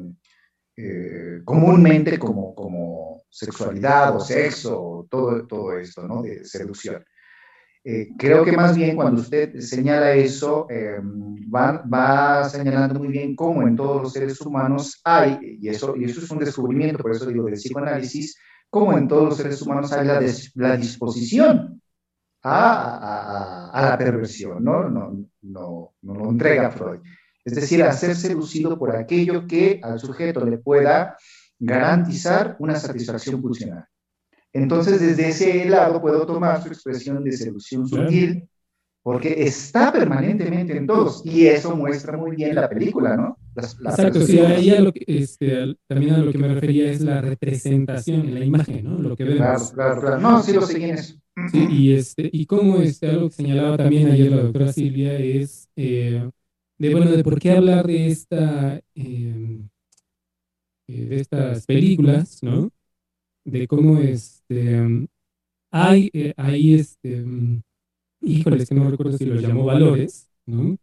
eh, comúnmente como, como sexualidad o sexo, todo, todo esto, ¿no? De seducción. Eh, creo que más bien cuando usted señala eso, eh, va, va, señalando muy bien cómo en todos los seres humanos hay, y eso, y eso es un descubrimiento, por eso digo del psicoanálisis, cómo en todos los seres humanos hay la, des, la disposición a, a, a, la perversión, ¿no? No, no, no lo entrega Freud. Es decir, a ser seducido por aquello que al sujeto le pueda garantizar una satisfacción pulsional. Entonces, desde ese lado puedo tomar su expresión de seducción Claro. sutil, porque está permanentemente en todos, y eso muestra muy bien la película, ¿no? Las, las Exacto, sí, películas. ahí a lo que, este, al- también a lo que me refería es la representación en la imagen, ¿no? Lo que Claro, vemos. claro, claro. No, sí lo seguí en eso. Sí, y, este, y como este, algo que señalaba también ayer la doctora Silvia es eh, de, bueno, de por qué hablar de esta, eh, eh, de estas películas, ¿no? De cómo este, um, hay, eh, hay este, um, híjoles, que no recuerdo si los llamó valores, ¿no?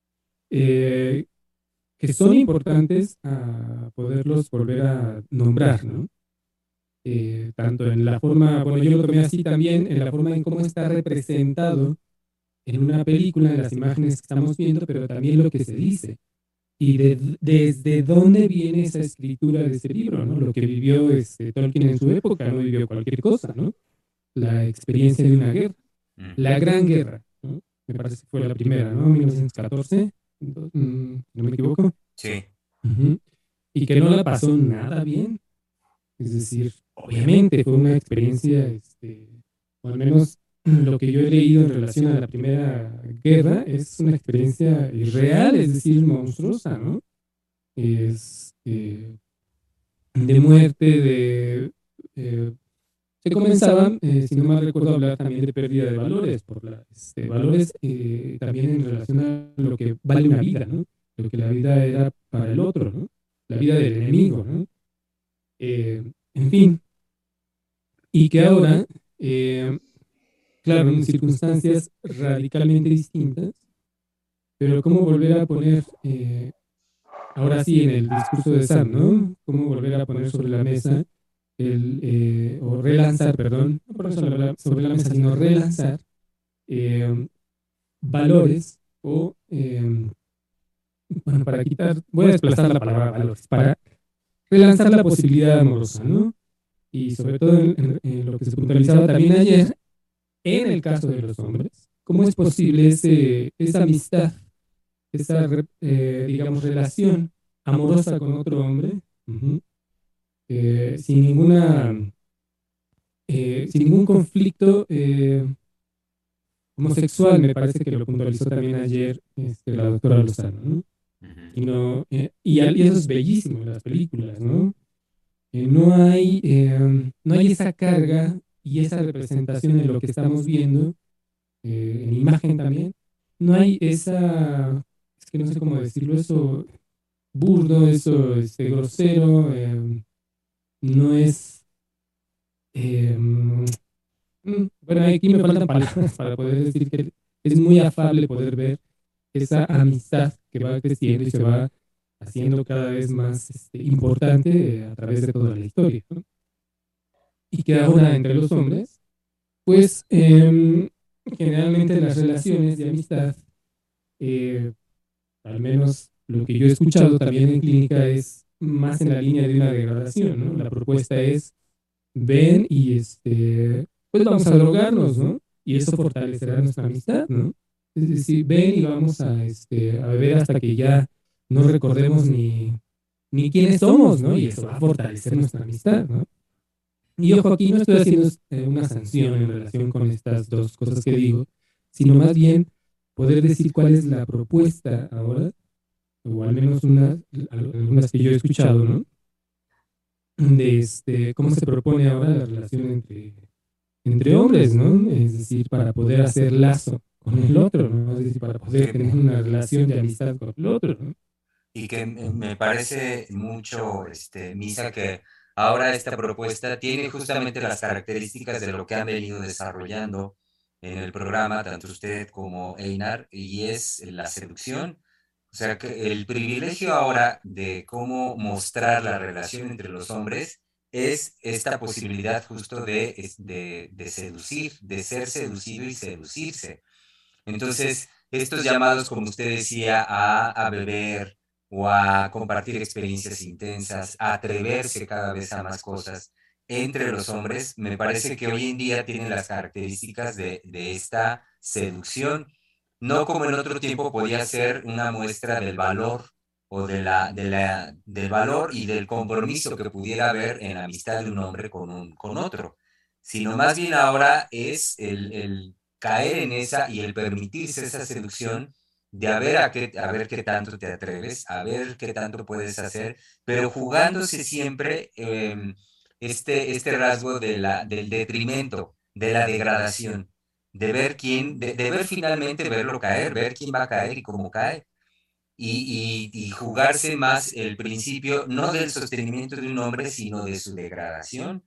Eh, que son importantes a poderlos volver a nombrar, ¿no? Eh, tanto en la forma, bueno, yo lo tomé así también, en la forma en cómo está representado en una película, en las imágenes que estamos viendo, pero también lo que se dice. Y de, desde dónde viene esa escritura de ese libro, ¿no? Lo que vivió este, Tolkien en su época, no vivió cualquier cosa, ¿no? La experiencia de una guerra, la Gran Guerra, ¿no? Me parece que fue la primera, ¿no? mil novecientos catorce, mm, no me equivoco. Sí. Uh-huh. Y que no la pasó nada bien. Es decir, obviamente fue una experiencia, este, o al menos lo que yo he leído en relación a la Primera Guerra, es una experiencia irreal, es decir, monstruosa, ¿no? Es eh, de muerte, de... eh, se comenzaban, eh, si no mal recuerdo, a hablar también de pérdida de valores, por la, este, valores eh, también en relación a lo que vale una vida, ¿no? Lo que la vida era para el otro, ¿no? La vida del enemigo, ¿no? Eh, en fin, y que ahora, eh, claro, en circunstancias radicalmente distintas, pero cómo volver a poner, eh, ahora sí, en el discurso de Sam, ¿no? Cómo volver a poner sobre la mesa, el, eh, o relanzar, perdón, no poner sobre la, sobre la mesa, sino relanzar eh, valores o, eh, bueno, para quitar, voy a desplazar la palabra valores, para relanzar la posibilidad amorosa, ¿no? Y sobre todo en, en, en lo que se puntualizaba también ayer, en el caso de los hombres, ¿cómo es posible ese, esa amistad, esa, eh, digamos, relación amorosa con otro hombre, uh-huh, eh, sin ninguna, eh, sin ningún conflicto eh, homosexual? Me parece que lo puntualizó también ayer este, la doctora Lozano, ¿no? Uh-huh. Y, no, eh, y, y eso es bellísimo en las películas, ¿no? Eh, no hay, eh, no hay esa carga y esa representación de lo que estamos viendo eh, en imagen también. No hay esa, es que no sé cómo decirlo, eso burdo, eso este, grosero, eh, no es, eh, mm, bueno, aquí me faltan palabras para poder decir que es muy afable poder ver esa amistad que va creciendo y se va haciendo cada vez más este, importante eh, a través de toda la historia, ¿no? Y que ahora entre los hombres, pues eh, generalmente las relaciones de amistad, eh, al menos lo que yo he escuchado también en clínica, es más en la línea de una degradación, ¿no? La propuesta es, ven y este, pues vamos a drogarnos, ¿no? Y eso fortalecerá nuestra amistad, ¿no? Es decir, ven y vamos a, este, a beber hasta que ya no recordemos ni, ni quiénes somos, ¿no? Y eso va a fortalecer nuestra amistad, ¿no? Y ojo, aquí no estoy haciendo eh, una sanción en relación con estas dos cosas que digo, sino más bien poder decir cuál es la propuesta ahora, o al menos unas, algunas que yo he escuchado, ¿no? De este, cómo se propone ahora la relación entre, entre hombres, ¿no? Es decir, para poder hacer lazo con el otro, ¿no? Es decir, para poder Que tener me- una relación de amistad con el otro, ¿no? y que me me parece mucho, este, Misa, que ahora esta propuesta tiene justamente las características de lo que han venido desarrollando en el programa, tanto usted como Einar, y es la seducción. O sea, que el privilegio ahora de cómo mostrar la relación entre los hombres es esta posibilidad justo de, es- de, de seducir, de ser seducido y seducirse. Entonces, estos llamados, como usted decía, a, a beber o a compartir experiencias intensas, a atreverse cada vez a más cosas entre los hombres, me parece que hoy en día tienen las características de, de esta seducción, no como en otro tiempo podía ser una muestra del valor o de la, de la, del valor y del compromiso que pudiera haber en la amistad de un hombre con, un, con otro, sino más bien ahora es el, el caer en esa y el permitirse esa seducción de a ver a qué, a ver qué tanto te atreves, a ver qué tanto puedes hacer, pero jugándose siempre eh, este, este rasgo de la, del detrimento, de la degradación, de ver quién, de, de ver finalmente verlo caer, ver quién va a caer y cómo cae. Y, y, y jugarse más el principio, no del sostenimiento de un hombre, sino de su degradación.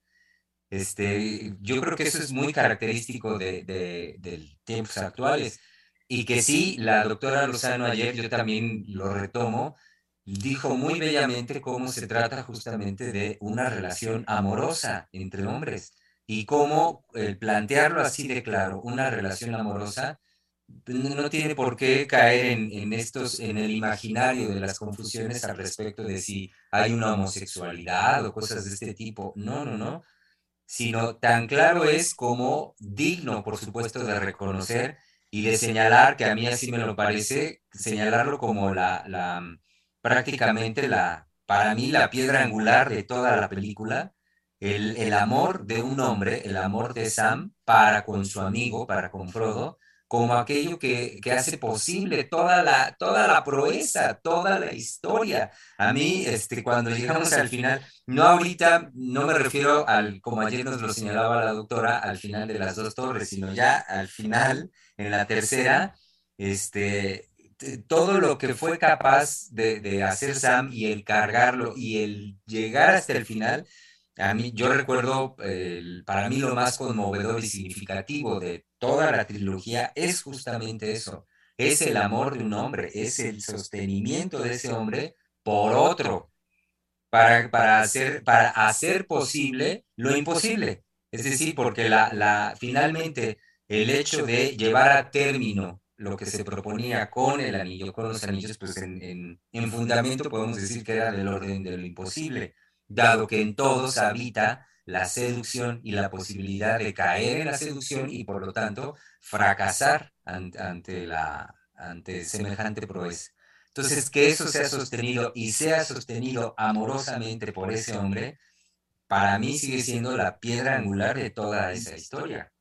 Este, yo creo que eso es muy característico de, de, de tiempos actuales. Y que sí, la doctora Lozano ayer, yo también lo retomo, dijo muy bellamente cómo se trata justamente de una relación amorosa entre hombres y cómo el plantearlo así de claro, una relación amorosa, no no tiene por qué caer en, en estos, en el imaginario de las confusiones al respecto de si hay una homosexualidad o cosas de este tipo. No, no, no, sino tan claro es como digno, por supuesto, de reconocer y de señalar, que a mí así me lo parece, señalarlo como la, la prácticamente la, para mí, la piedra angular de toda la película, el, el amor de un hombre, el amor de Sam para con su amigo, para con Frodo, como aquello que, que hace posible toda la, toda la proeza, toda la historia. A mí, este, cuando llegamos al final, no ahorita, no me refiero al, como ayer nos lo señalaba la doctora, al final de las dos torres, sino ya al final, en la tercera, este, t- todo lo que fue capaz de, de hacer Sam y el cargarlo y el llegar hasta el final, a mí, yo recuerdo, eh, el- para mí lo más conmovedor y significativo de toda la trilogía es justamente eso, es el amor de un hombre, es el sostenimiento de ese hombre por otro para, para hacer, para hacer posible lo imposible. Es decir, porque la, la, finalmente el hecho de llevar a término lo que se proponía con el anillo, con los anillos, pues en, en, en fundamento podemos decir que era del orden de lo imposible, dado que en todos habita la seducción y la posibilidad de caer en la seducción y por lo tanto fracasar ante, ante, la, ante semejante proeza. Entonces, que eso sea sostenido y sea sostenido amorosamente por ese hombre, para mí sigue siendo la piedra angular de toda esa historia.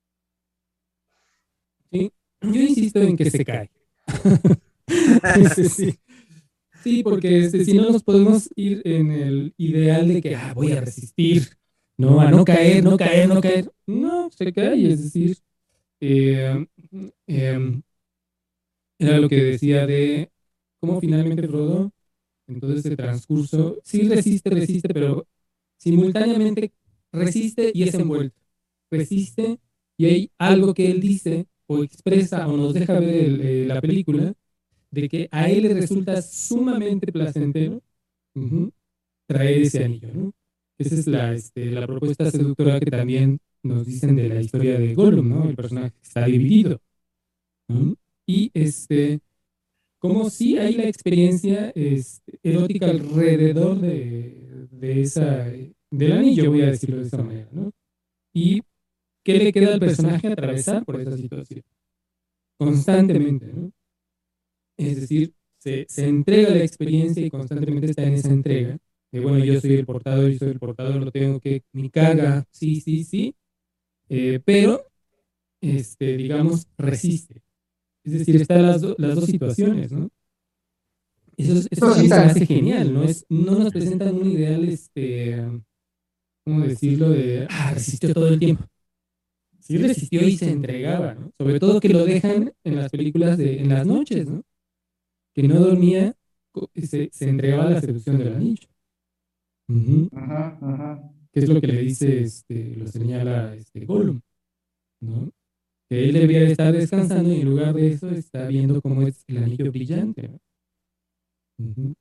Sí, yo insisto en que se cae. Ese sí. Sí, porque este, si no nos podemos ir en el ideal de que ah, voy a resistir, no, a no caer, no caer, no caer. No, se cae, es decir, eh, eh, era lo que decía de cómo finalmente Frodo, en todo ese transcurso, sí resiste, resiste, pero simultáneamente resiste y es envuelto. Resiste y hay algo que él dice o expresa o nos deja ver el, eh, la película de que a él le resulta sumamente placentero ujú, traer ese anillo, ¿no? Esa es la, este, la propuesta seductora que también nos dicen de la historia de Gollum, ¿no? El personaje que está dividido, ¿no? Y este, como si hay la experiencia este, erótica alrededor de, de esa, del anillo, voy a decirlo de esa manera, ¿no? Y qué le queda al personaje atravesar por esa situación constantemente, ¿no? Es decir, se, se entrega la experiencia y constantemente está en esa entrega de, bueno, yo soy el portador, yo soy el portador, lo tengo que, mi carga, sí, sí, sí, eh, pero, este, digamos, resiste. Es decir, están las, do- las dos situaciones, ¿no? Eso, es- eso No, sí, también se me tan, hace genial, ¿no? Es, no nos presentan un ideal, este, ¿cómo decirlo? De, ah, resistió todo el tiempo. Sí resistió y se entregaba, ¿no? Sobre todo que lo dejan en las películas de, en las noches, ¿no? Que no dormía, co- se, se entregaba a la seducción del anillo. Ujú. ajá, ajá. Que es lo que le dice, este, lo señala este Gollum, ¿no? Que él debería de estar descansando y en lugar de eso está viendo cómo es el anillo brillante, ¿no? Ujú.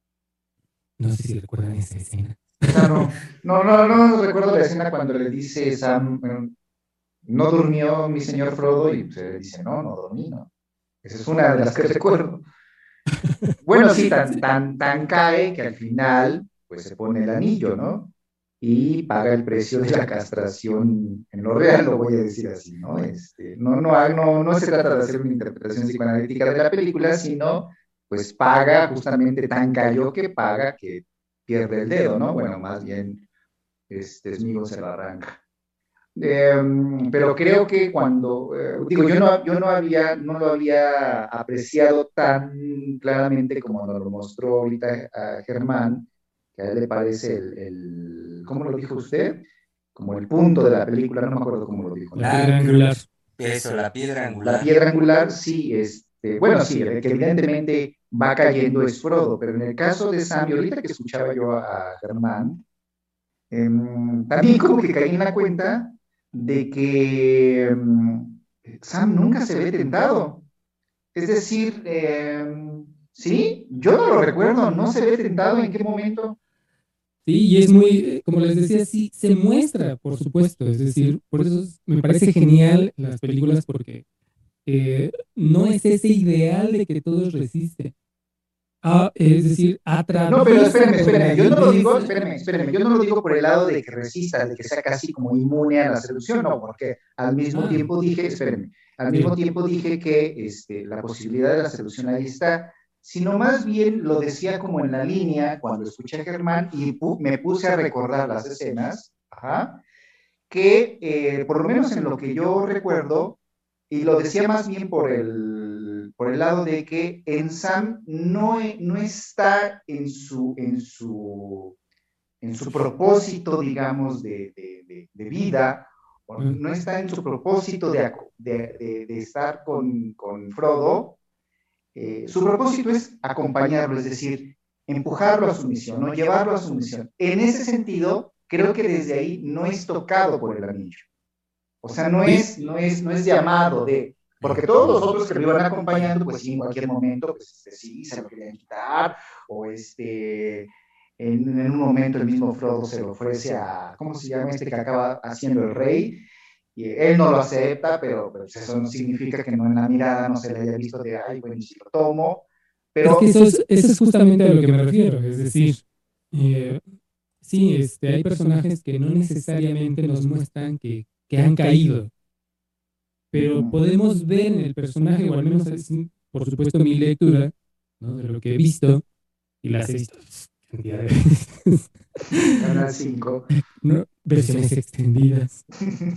No sé si recuerdan esa escena. Claro. No, no, no recuerdo la escena cuando le dice Sam, bueno, no durmió mi señor Frodo, y pues, él dice, no, no dormí, ¿no? Esa es una de las que recuerdo. Bueno, sí, tan, tan, tan cae que al final, pues se pone el anillo, ¿no? Y paga el precio de la castración en lo real, lo voy a decir así, ¿no? Este, no, no, ha- no, no se trata de hacer una interpretación psicoanalítica de la película, sino, pues paga, justamente tan cayó que paga que pierde el dedo, ¿no? Bueno, más bien, este Sméagol se lo arranca. Eh, pero creo que cuando, eh, digo, yo no, yo no había, no lo había apreciado tan claramente como nos lo mostró ahorita a Germán, que a él le parece el, el, ¿cómo lo dijo usted? Como el punto de la película, no me acuerdo cómo lo dijo, La ¿no? piedra Ah, angular. eso, la piedra La angular. piedra angular, sí, este, bueno, sí, que evidentemente va cayendo es Frodo, pero en el caso de Sam, y ahorita que escuchaba yo a, a Germán, eh, también como que caí en la cuenta de que eh, Sam nunca se ve tentado. Es decir, eh, sí, yo no lo recuerdo, no se ve tentado en qué momento. Sí, y es muy, eh, como les decía, sí, se muestra, por supuesto. Es decir, por eso es- me parece genial las películas porque eh, no es ese ideal de que todos resisten. Ah, es decir, No, pero atraviesan espéreme, por la espéreme, yo no lo digo, violencia. espéreme, espéreme, yo no lo digo por el lado de que resista, de que sea casi como inmune a la seducción, no, porque al mismo Ah, tiempo dije, espéreme, al mismo sí. tiempo dije que este, la posibilidad de la seducción ahí está, sino más bien lo decía como en la línea cuando escuché a Germán y pu me puse a recordar las escenas, ajá, que eh, por lo menos en lo que yo recuerdo, y lo decía más bien por el, por el lado de que en Sam no, no está en su, en su, en su propósito, digamos, de, de, de, de vida, o Ah, no está en su propósito de, de, de, de estar con, con Frodo. Eh, su propósito es acompañarlo, es decir, empujarlo a su misión, no llevarlo a su misión. En ese sentido, creo que desde ahí no es tocado por el anillo. O sea, no sí, es, no es, no es llamado de, porque todos los otros que lo iban acompañando, pues sí, en cualquier momento, pues este, sí, se lo querían quitar, o este, en, en un momento el mismo Frodo se lo ofrece a, ¿cómo se llama este que acaba haciendo el rey? Y él no lo acepta, pero pues eso no significa que no en la mirada no se le haya visto de, ay, bueno, si lo tomo, es que pero... eso es, eso es justamente a lo que me refiero. Es decir, eh, sí, este, hay personajes que no necesariamente nos muestran que, que han caído, pero Uh podemos ver en el personaje, o al menos es, por supuesto, mi lectura, ¿no? De lo que he visto, y las he visto cantidad de veces, -huh. Canal cinco. ¿no? Versiones extendidas.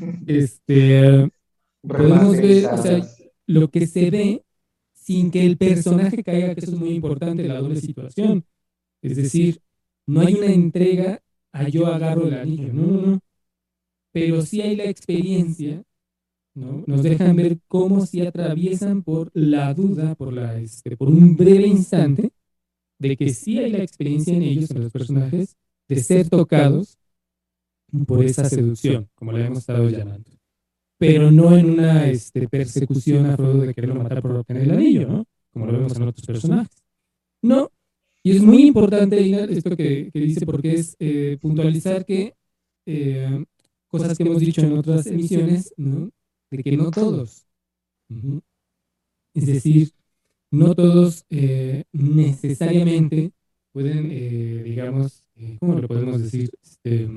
Este, podemos ver, o sea, Remasterizadas. lo que se ve sin que el personaje caiga, que eso es muy importante, la doble situación. Es decir, no hay una entrega a yo agarro el anillo, no, no, no. Pero sí hay la experiencia, ¿no? Nos dejan ver cómo si atraviesan por la duda, por, la, este, por un breve instante, de que sí hay la experiencia en ellos, en los personajes, de ser tocados por esa seducción, como la hemos estado llamando. Pero no en una este, persecución a Frodo de quererlo matar por obtener el anillo, ¿no? Como lo vemos en otros personajes. No, y es muy importante, Inar, esto que, que dice, porque es eh, puntualizar que eh, cosas que hemos dicho en otras emisiones, ¿no? De que no todos, uh-huh. Es decir, no todos eh, necesariamente pueden, eh, digamos, eh, ¿cómo lo podemos decir? Este,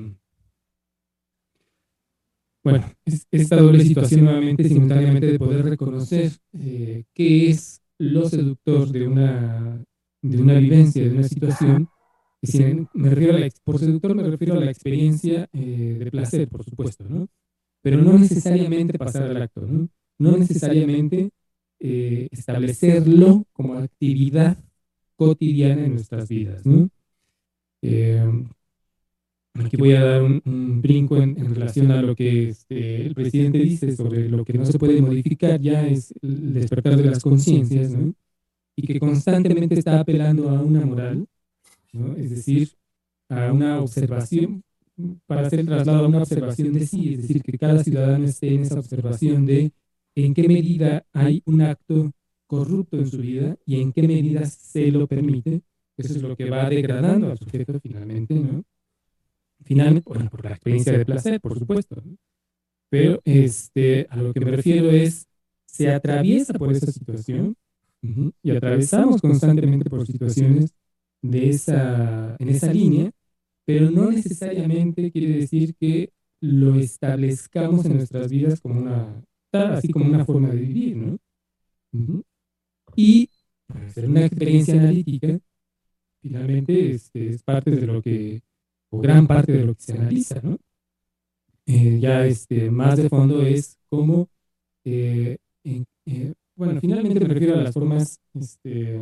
bueno, es esta doble situación nuevamente, simultáneamente, de poder reconocer eh, qué es lo seductor de una, de una vivencia, de una situación, Es decir, me refiero a la, por seductor me refiero a la experiencia eh, de placer, por supuesto, ¿no? Pero no necesariamente pasar al acto, ¿no? No necesariamente eh, establecerlo como actividad cotidiana en nuestras vidas, ¿no? Eh, Aquí voy a dar un, un brinco en, en relación a lo que este, el presidente dice sobre lo que no se puede modificar ya es el despertar de las conciencias, ¿no? Y que constantemente está apelando a una moral, ¿no? Es decir, a una observación, para hacer el traslado a una observación de sí, es decir, que cada ciudadano esté en esa observación de en qué medida hay un acto corrupto en su vida y en qué medida se lo permite. Eso es lo que va degradando al sujeto finalmente, ¿no? Finalmente, bueno, por la experiencia de placer, por supuesto, ¿no? Pero este, a lo que me refiero es, se atraviesa por esa situación, uh-huh, y atravesamos constantemente por situaciones de esa, en esa línea, pero no necesariamente quiere decir que lo establezcamos en nuestras vidas como una, así como una forma de vivir, ¿no? Uh-huh. Y para hacer una experiencia analítica, finalmente este, es parte de lo que, o gran parte de lo que se analiza, ¿no? Eh, ya este, más de fondo es cómo, eh, en, eh, bueno, finalmente me refiero a las formas este,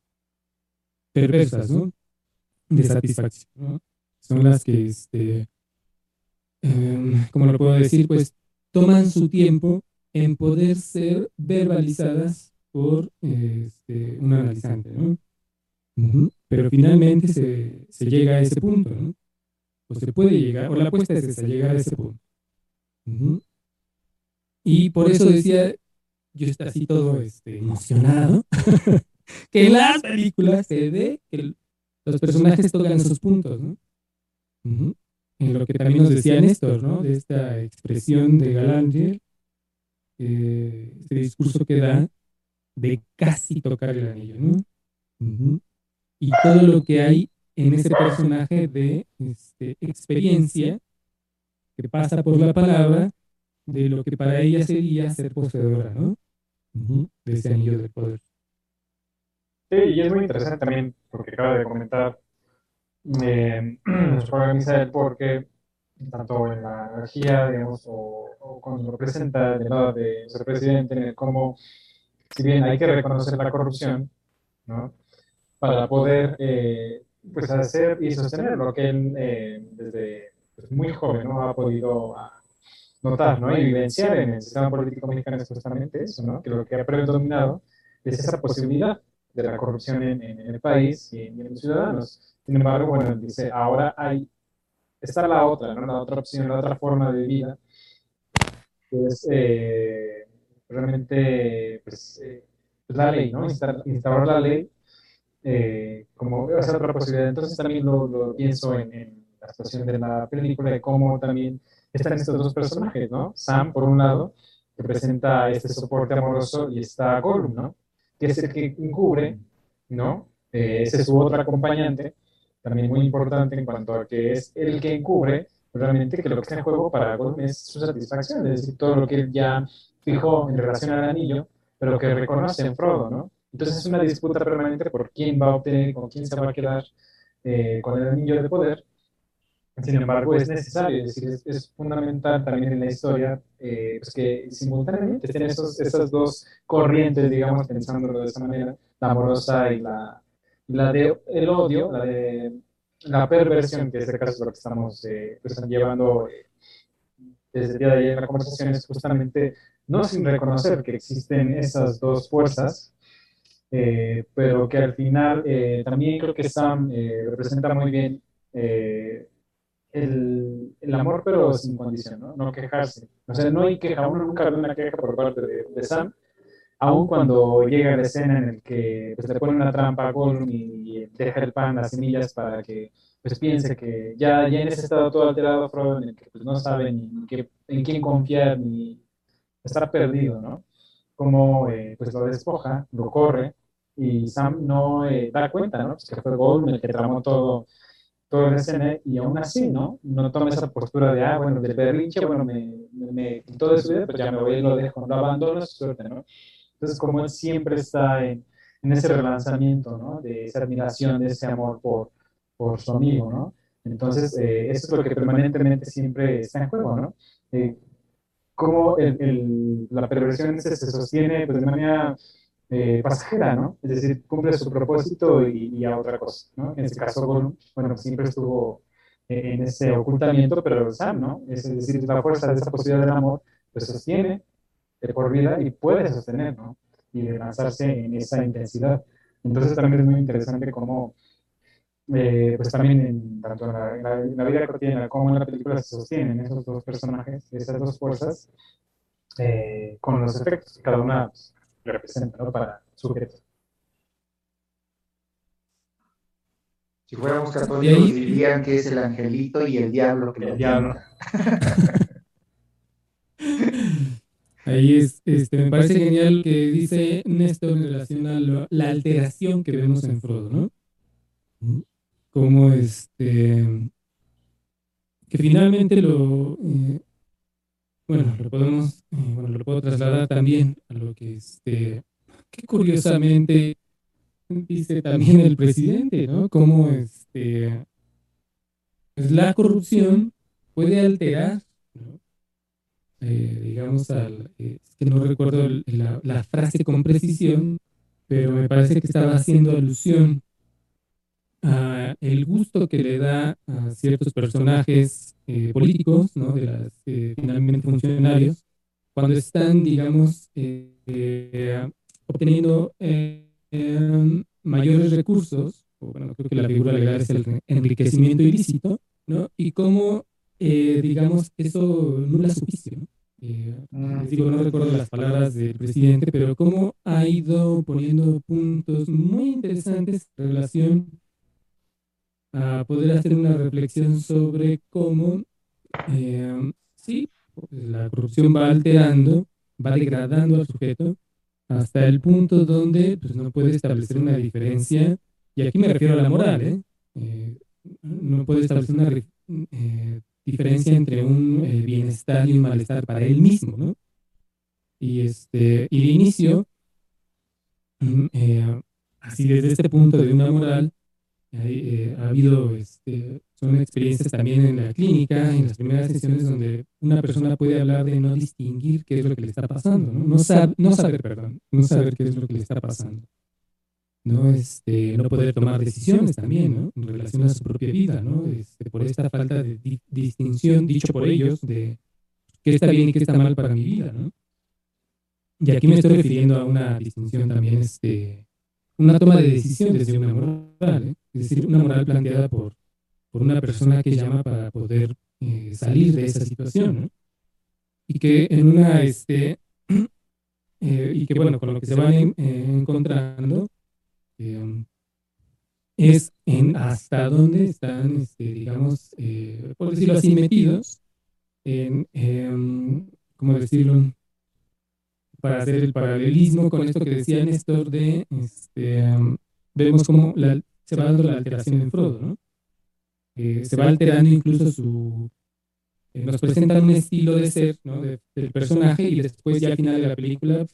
perversas, ¿no? De satisfacción, ¿no? Son las que, este, eh, como lo puedo decir, pues toman su tiempo en poder ser verbalizadas por eh, este, un analizante, ¿no? Uh-huh. Pero finalmente se, se llega a ese punto, ¿no? O se puede llegar, o la apuesta es esa, llegar a ese punto. Uh-huh. Y por eso decía, yo estoy así todo este, emocionado, que en las películas se ve que los personajes tocan esos puntos, ¿no? Uh-huh. En lo que también nos decía Néstor, ¿no? De esta expresión de Galanger, eh, este discurso que da de casi tocar el anillo, ¿no? Uh-huh. Y todo lo que hay en ese personaje de este, experiencia que pasa por la palabra de lo que para ella sería ser poseedora, ¿no? Uh-huh. De ese anillo del poder. Sí, y es muy interesante también, porque acaba de comentar eh, nuestro programista del porque, tanto en la energía, digamos, o, o cuando lo presenta del lado de ser presidente, en el cómo, si bien hay que reconocer la corrupción, ¿no? Para poder, eh, pues, hacer y sostener lo que él, eh, desde pues, muy joven, ¿no? Ha podido ah, notar, ¿no? Y vivenciar en el sistema político mexicano es justamente eso, ¿no? Que lo que ha predominado es esa posibilidad de la corrupción en, en el país y en, en los ciudadanos. Sin embargo, bueno, dice, ahora hay, está la otra, ¿no? La otra opción, la otra forma de vida, que es eh, realmente, pues, eh, pues la ley, ¿no? Instaurar, instaurar la ley eh, como esa otra posibilidad. Entonces también lo, lo pienso en, en la situación de la película, de cómo también están estos dos personajes, ¿no? Sam, por un lado, que presenta este soporte amoroso, y está Gollum, ¿no? Que es el que encubre, ¿no? Eh, ese es su otro acompañante, también muy importante en cuanto a que es el que encubre realmente que lo que está en juego para Gollum es su satisfacción, es decir, todo lo que él ya fijó en relación al anillo, pero que reconoce en Frodo, ¿no? Entonces es una disputa permanente por quién va a obtener, con quién se va a quedar eh, con el anillo de poder. Sin embargo, es necesario, es decir, es, es fundamental también en la historia eh, pues que simultáneamente estén esos, esas dos corrientes, digamos, pensándolo de esa manera, la amorosa y la, y la de el odio, la de la perversión, que en este caso es lo que estamos eh, pues, llevando eh, desde el día de ayer en la conversación, es justamente no sin reconocer que existen esas dos fuerzas, eh, pero que al final eh, también creo que Sam eh, representa muy bien eh, el, el, amor, pero sin condición, ¿no? No quejarse. O sea, no hay queja, uno nunca ve una queja por parte de, de Sam, aun cuando llega la escena en el que pues, le pone una trampa a Gollum y deja el pan, las semillas, para que pues piense que ya, ya en ese estado todo alterado, Frodo, en el que pues, no sabe ni, ni qué, en quién confiar, ni estar perdido, ¿no? Como eh, pues lo despoja, lo corre, y Sam no eh, da cuenta, ¿no? Pues que fue Gollum el que tramó todo, todo el escena, y aún así, ¿no? No toma esa postura de, ah, bueno, del berrinche, bueno, me, me, me quitó de su vida, pues ya me voy y lo dejo, lo abandono a su suerte, ¿no? Entonces, como él siempre está en, en ese relanzamiento, ¿no? De esa admiración, de ese amor por, por su amigo, ¿no? Entonces, eh, eso es lo que permanentemente siempre está en juego, ¿no? Eh, cómo el, el, la perversión se, se sostiene pues, de manera eh, pasajera, ¿no? Es decir, cumple su propósito y, y a otra cosa, ¿no? En este caso, Gollum, bueno, siempre estuvo eh, en ese ocultamiento, pero Sam, ¿no? Es decir, la fuerza de esa posibilidad del amor, pues sostiene de por vida y puede sostener, ¿no? Y de lanzarse en esa intensidad. Entonces también es muy interesante cómo, eh, pues también en, tanto en la, en la- en la vida cotidiana como en la película se sostienen esos dos personajes, esas dos fuerzas, eh, con los efectos que cada una pues, representa, ¿no? Para su sujeto. Si fuéramos Y católicos ahí, dirían que es el angelito y el diablo que El lo diablo. tienta. ahí es, este, me parece genial lo que dice Néstor en relación a lo- la alteración que vemos en Frodo, ¿no? Como este, que finalmente lo, eh, bueno, lo podemos, eh, bueno, lo puedo trasladar también a lo que, este, que curiosamente dice también el presidente, ¿no? Como, este, pues la corrupción puede alterar, ¿no? Eh, digamos, al, eh, es que no recuerdo el- la, la frase con precisión, pero me parece que estaba haciendo alusión a el gusto que le da a ciertos personajes eh, políticos, ¿no? De las eh, finalmente funcionarios, cuando están, digamos, eh, eh, obteniendo eh, em, mayores recursos, o bueno, creo que la figura legal es el enriquecimiento ilícito, ¿no? Y cómo, eh, digamos, eso nula su juicio, ¿no? Eh, les digo, no recuerdo las palabras del presidente, pero cómo ha ido poniendo puntos muy interesantes en relación a poder hacer una reflexión sobre cómo, eh, sí, la corrupción va alterando, va degradando al sujeto hasta el punto donde pues, no puede establecer una diferencia, y aquí me refiero a la moral, ¿eh? Eh, no puede establecer una eh, diferencia entre un eh, bienestar y un malestar para él mismo, ¿no? Y, este, y de inicio, mm, eh, así desde este punto de una moral, hay, eh, ha habido, este, son experiencias también en la clínica, en las primeras sesiones, donde una persona puede hablar de no distinguir qué es lo que le está pasando, ¿no? No, sab- no saber, perdón, no saber qué es lo que le está pasando, ¿no? Este, no poder tomar decisiones también, ¿no? En relación a su propia vida, ¿no? Este, por esta falta de di- distinción, dicho por ellos, de qué está bien y qué está mal para mi vida, ¿no? Y aquí me estoy refiriendo a una distinción también, este, una toma de decisiones de una moral, ¿eh? Es decir, una moral planteada por por una persona que llama para poder eh, salir de esa situación, ¿no? Y que en una, este, eh, y que bueno, con lo que se van en- eh, encontrando eh, es en hasta dónde están, este, digamos, eh, por decirlo así, metidos en, em, ¿cómo decirlo? Para hacer el paralelismo con esto que decía Néstor de, este, em, vemos cómo la- se va dando la alteración en Frodo, ¿no? Eh, se va alterando incluso su eh, nos presentan un estilo de ser, ¿no? de- del personaje, y después ya al final de la película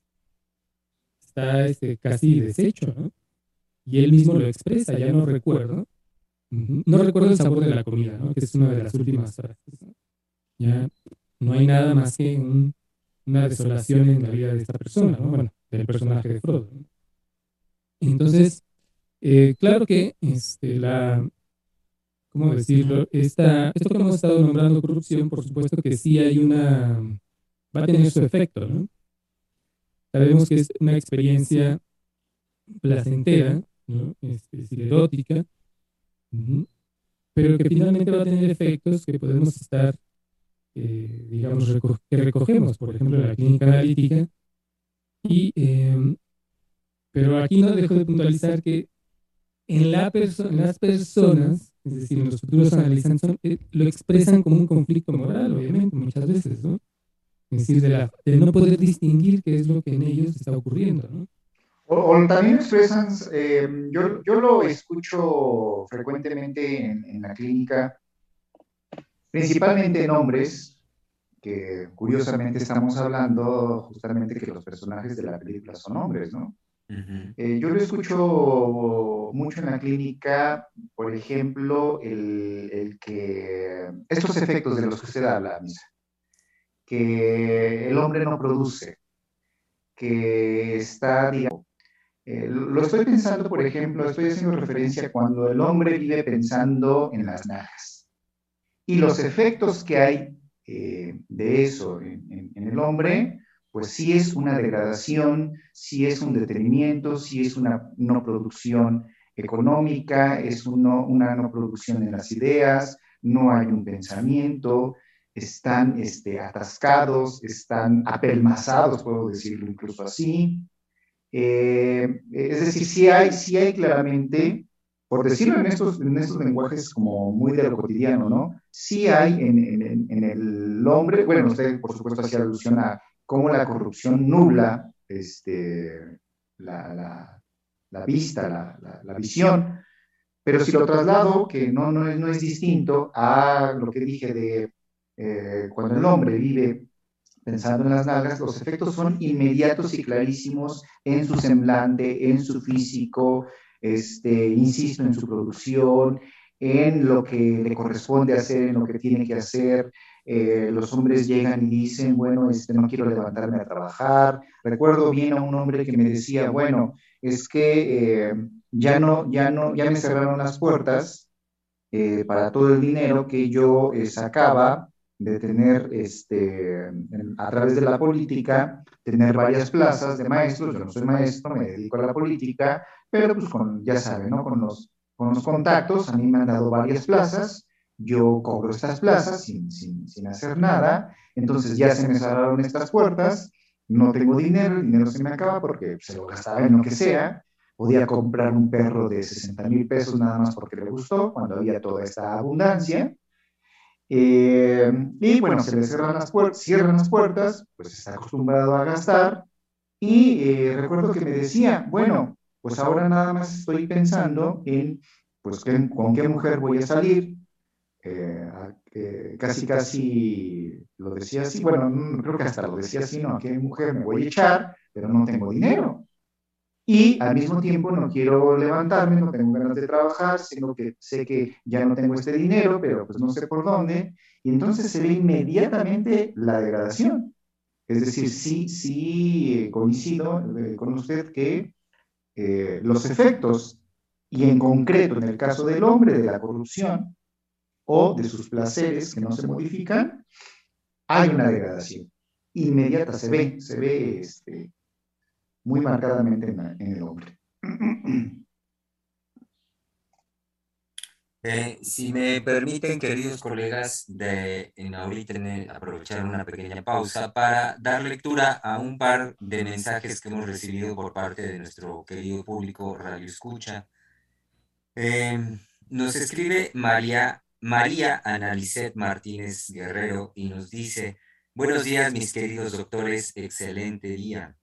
está este, casi deshecho, ¿no? Y él mismo lo expresa, ya no recuerdo. Ujú. No recuerdo el sabor de la comida, ¿no? Que es una de las últimas frases, ¿no? Ya no hay nada más que un- una desolación en la vida de esta persona, ¿no? Bueno, del personaje de Frodo, ¿no? Entonces, eh, claro que este, la, ¿cómo decirlo? Esta, esto que hemos estado nombrando corrupción, por supuesto que sí hay una, va a tener su efecto, ¿no? Sabemos que es una experiencia placentera, ¿no? Este, es decir, erótica, ujú, pero que finalmente va a tener efectos que podemos estar, eh, digamos, reco- que recogemos, por ejemplo, en la clínica analítica, y, eh, pero aquí no dejo de puntualizar que en, la perso- en las personas, es decir, en los futuros analizantes, son- eh, lo expresan como un conflicto moral, obviamente, muchas veces, ¿no? Es decir, de, la, de no poder distinguir qué es lo que en ellos está ocurriendo, ¿no? O, o también expresan, eh, yo, yo lo escucho frecuentemente en, en la clínica, principalmente en hombres, que curiosamente estamos hablando justamente que los personajes de la película son hombres, ¿no? Ujú. Eh, yo lo escucho mucho en la clínica, por ejemplo, el, el que estos efectos de los que usted habla, Misa, que el hombre no produce, que está, digamos, eh, lo estoy pensando, por ejemplo, estoy haciendo referencia cuando el hombre vive pensando en las nalgas y los efectos que hay eh, de eso en, en, en, el hombre, pues sí es una degradación, sí es un detenimiento, sí es una no producción económica, es uno, una no producción en las ideas, no hay un pensamiento, están este, atascados, están apelmazados, puedo decirlo incluso así. Eh, es decir, sí hay, sí hay claramente, por decirlo en estos, en estos lenguajes como muy de lo cotidiano, ¿no? Sí hay en, en, en el hombre, bueno, usted por supuesto hacía alusión a cómo la corrupción nubla este, la, la, la vista, la, la, la, visión, pero si lo traslado, que no, no, es, no es distinto a lo que dije de eh, cuando el hombre vive pensando en las nalgas, los efectos son inmediatos y clarísimos en su semblante, en su físico, este, insisto, en su producción, en lo que le corresponde hacer, en lo que tiene que hacer. Eh, los hombres llegan y dicen, bueno, este, no quiero levantarme a trabajar. Recuerdo bien a un hombre que me decía, bueno, es que eh, ya no, ya no, ya me cerraron las puertas eh, para todo el dinero que yo eh, sacaba de tener, este, en, a través de la política, tener varias plazas de maestros. Yo no soy maestro, me dedico a la política, pero pues con, ya saben, ¿no? Con los, con los contactos, a mí me han dado varias plazas, yo cobro estas plazas sin, sin, sin hacer nada, entonces ya se me cerraron estas puertas, no tengo dinero, el dinero se me acaba porque se lo gastaba en lo que sea, podía comprar un perro de sesenta mil pesos nada más porque le gustó, cuando había toda esta abundancia. Eh, y bueno, se le cierran las, puertas, cierran las puertas, pues está acostumbrado a gastar. Y eh, recuerdo que me decía, bueno, pues ahora nada más estoy pensando en, pues, ¿qué, con qué mujer voy a salir. Eh, eh, casi, casi lo decía así, bueno, no, creo que hasta lo decía así, no, ¿a qué mujer me voy a echar? Pero no tengo dinero. Y al mismo tiempo no quiero levantarme, no tengo ganas de trabajar, sino que sé que ya no tengo este dinero, pero pues no sé por dónde. Y entonces se ve inmediatamente la degradación. Es decir, sí, sí eh, coincido eh, con usted que eh, los efectos, y en concreto en el caso del hombre, de la corrupción o de sus placeres que no se modifican, hay una degradación inmediata, se ve, se ve este, muy marcadamente en, la, en el hombre. Eh, si me permiten, queridos colegas, de en ahorita en- aprovechar una pequeña pausa para dar lectura a un par de mensajes que hemos recibido por parte de nuestro querido público Radio Escucha. Eh, Nos escribe María, María Analicet Martínez Guerrero y nos dice, buenos días, mis queridos doctores, excelente día.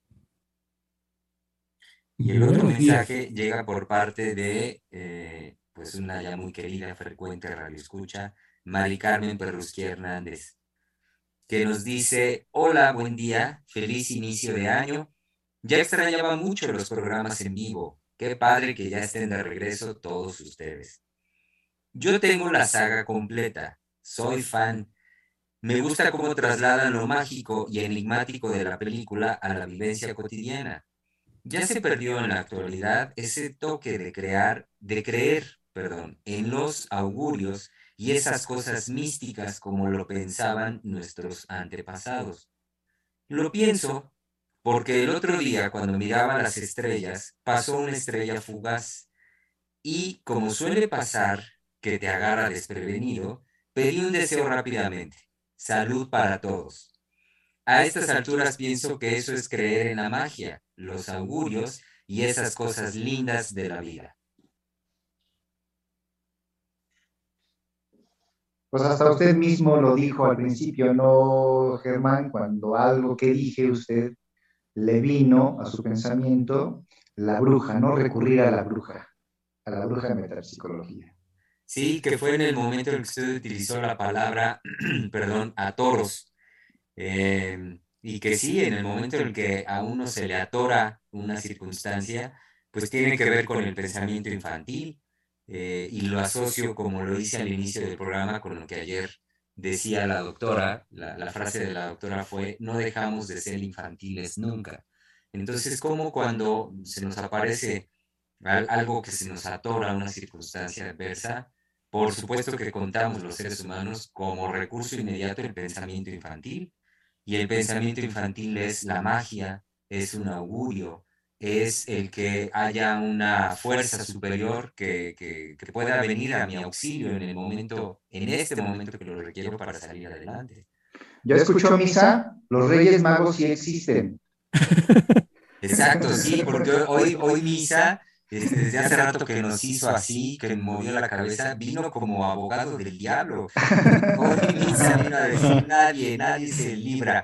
Y el otro Buenos días. mensaje llega por parte de, eh, pues, una ya muy querida, frecuente radioescucha, Mari Carmen Perrusquía Hernández, que nos dice, hola, buen día, feliz inicio de año. Ya extrañaba mucho los programas en vivo. Qué padre que ya estén de regreso todos ustedes. Yo tengo la saga completa, soy fan. Me gusta cómo trasladan lo mágico y enigmático de la película a la vivencia cotidiana. Ya se perdió en la actualidad ese toque de crear, de creer, perdón, en los augurios y esas cosas místicas como lo pensaban nuestros antepasados. Lo pienso porque el otro día cuando miraba las estrellas pasó una estrella fugaz y como suele pasar que te agarra desprevenido, pedí un deseo rápidamente. Salud para todos. A estas alturas pienso que eso es creer en la magia, los augurios y esas cosas lindas de la vida. Pues hasta usted mismo lo dijo al principio, ¿no, Germán? Cuando algo que dije usted le vino a su pensamiento, la bruja, no recurrir a la bruja, a la bruja de metapsicología. Sí, que fue en el momento en que usted utilizó la palabra, perdón, a toros. Eh, y que sí, en el momento en que a uno se le atora una circunstancia, pues tiene que ver con el pensamiento infantil, eh, y lo asocio, como lo hice al inicio del programa, con lo que ayer decía la doctora. La, la frase de la doctora fue: no dejamos de ser infantiles nunca. Entonces, como cuando se nos aparece al- algo que se nos atora, una circunstancia adversa, por supuesto que contamos los seres humanos como recurso inmediato el pensamiento infantil, y el pensamiento infantil es la magia, es un augurio, es el que haya una fuerza superior que, que, que pueda venir a mi auxilio en el momento, en este momento que lo requiero para salir adelante. ¿Ya escuchó misa? Los Reyes Magos sí existen. Exacto, sí, porque hoy, hoy Misa, este, desde hace rato que nos hizo así, que movió la cabeza, vino como abogado del diablo. Hoy Misa vino a decir: nadie, nadie se libra.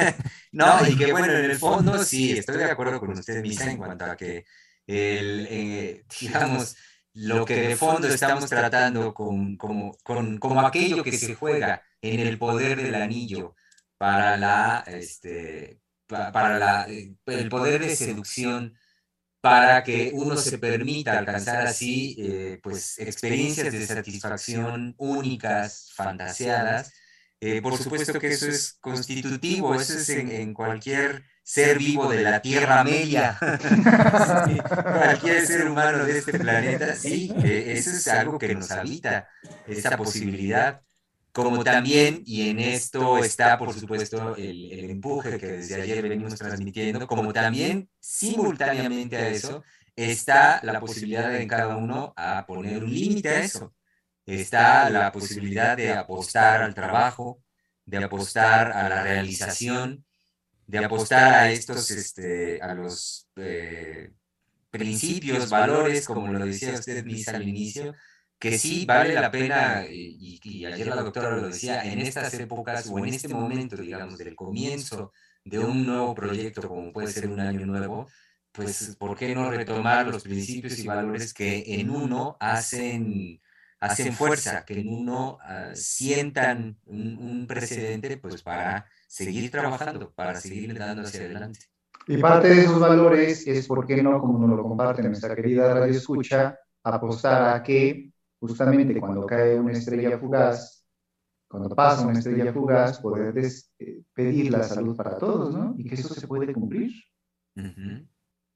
No, y que bueno, en el fondo sí, estoy de acuerdo con usted, Misa, en cuanto a que el, eh, digamos, lo que de fondo estamos tratando con, como, con, como aquello que se juega en el poder del anillo para la, este, pa- para la, eh, el poder de seducción, para que uno se permita alcanzar así, eh, pues, experiencias de satisfacción únicas, fantaseadas. Eh, por supuesto que eso es constitutivo, eso es en, en cualquier ser vivo de la Tierra Media. Sí, cualquier ser humano de este planeta, sí, eh, eso es algo que nos habita, esa posibilidad. Como también, y en esto está por supuesto el, el empuje que desde ayer venimos transmitiendo, como también simultáneamente a eso está la posibilidad de en cada uno a poner un límite a eso. Está la posibilidad de apostar al trabajo, de apostar a la realización, de apostar a estos, este, a los eh, principios, valores, como lo decía usted, Miss, al inicio, que sí vale la pena, y, y ayer la doctora lo decía, en estas épocas o en este momento, digamos, del comienzo de un nuevo proyecto, como puede ser un año nuevo, pues, ¿por qué no retomar los principios y valores que en uno hacen, hacen fuerza, que en uno uh, sientan un, un precedente, pues, para seguir trabajando, para seguir dando hacia adelante? Y parte de esos valores es, ¿por qué no, como nos lo comparte nuestra querida Radio Escucha, apostar a que justamente cuando cae una estrella fugaz, cuando pasa una estrella fugaz, poder des, eh, pedir la salud para todos, ¿no? Y que eso se puede cumplir. Uh-huh.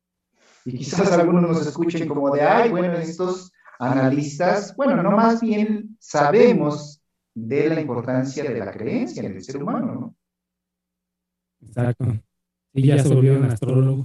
Y quizás algunos nos escuchen como de, ay, bueno, estos analistas, bueno, no, más bien sabemos de la importancia de la creencia en el ser humano, ¿no? Exacto. Y ya se volvieron astrólogos.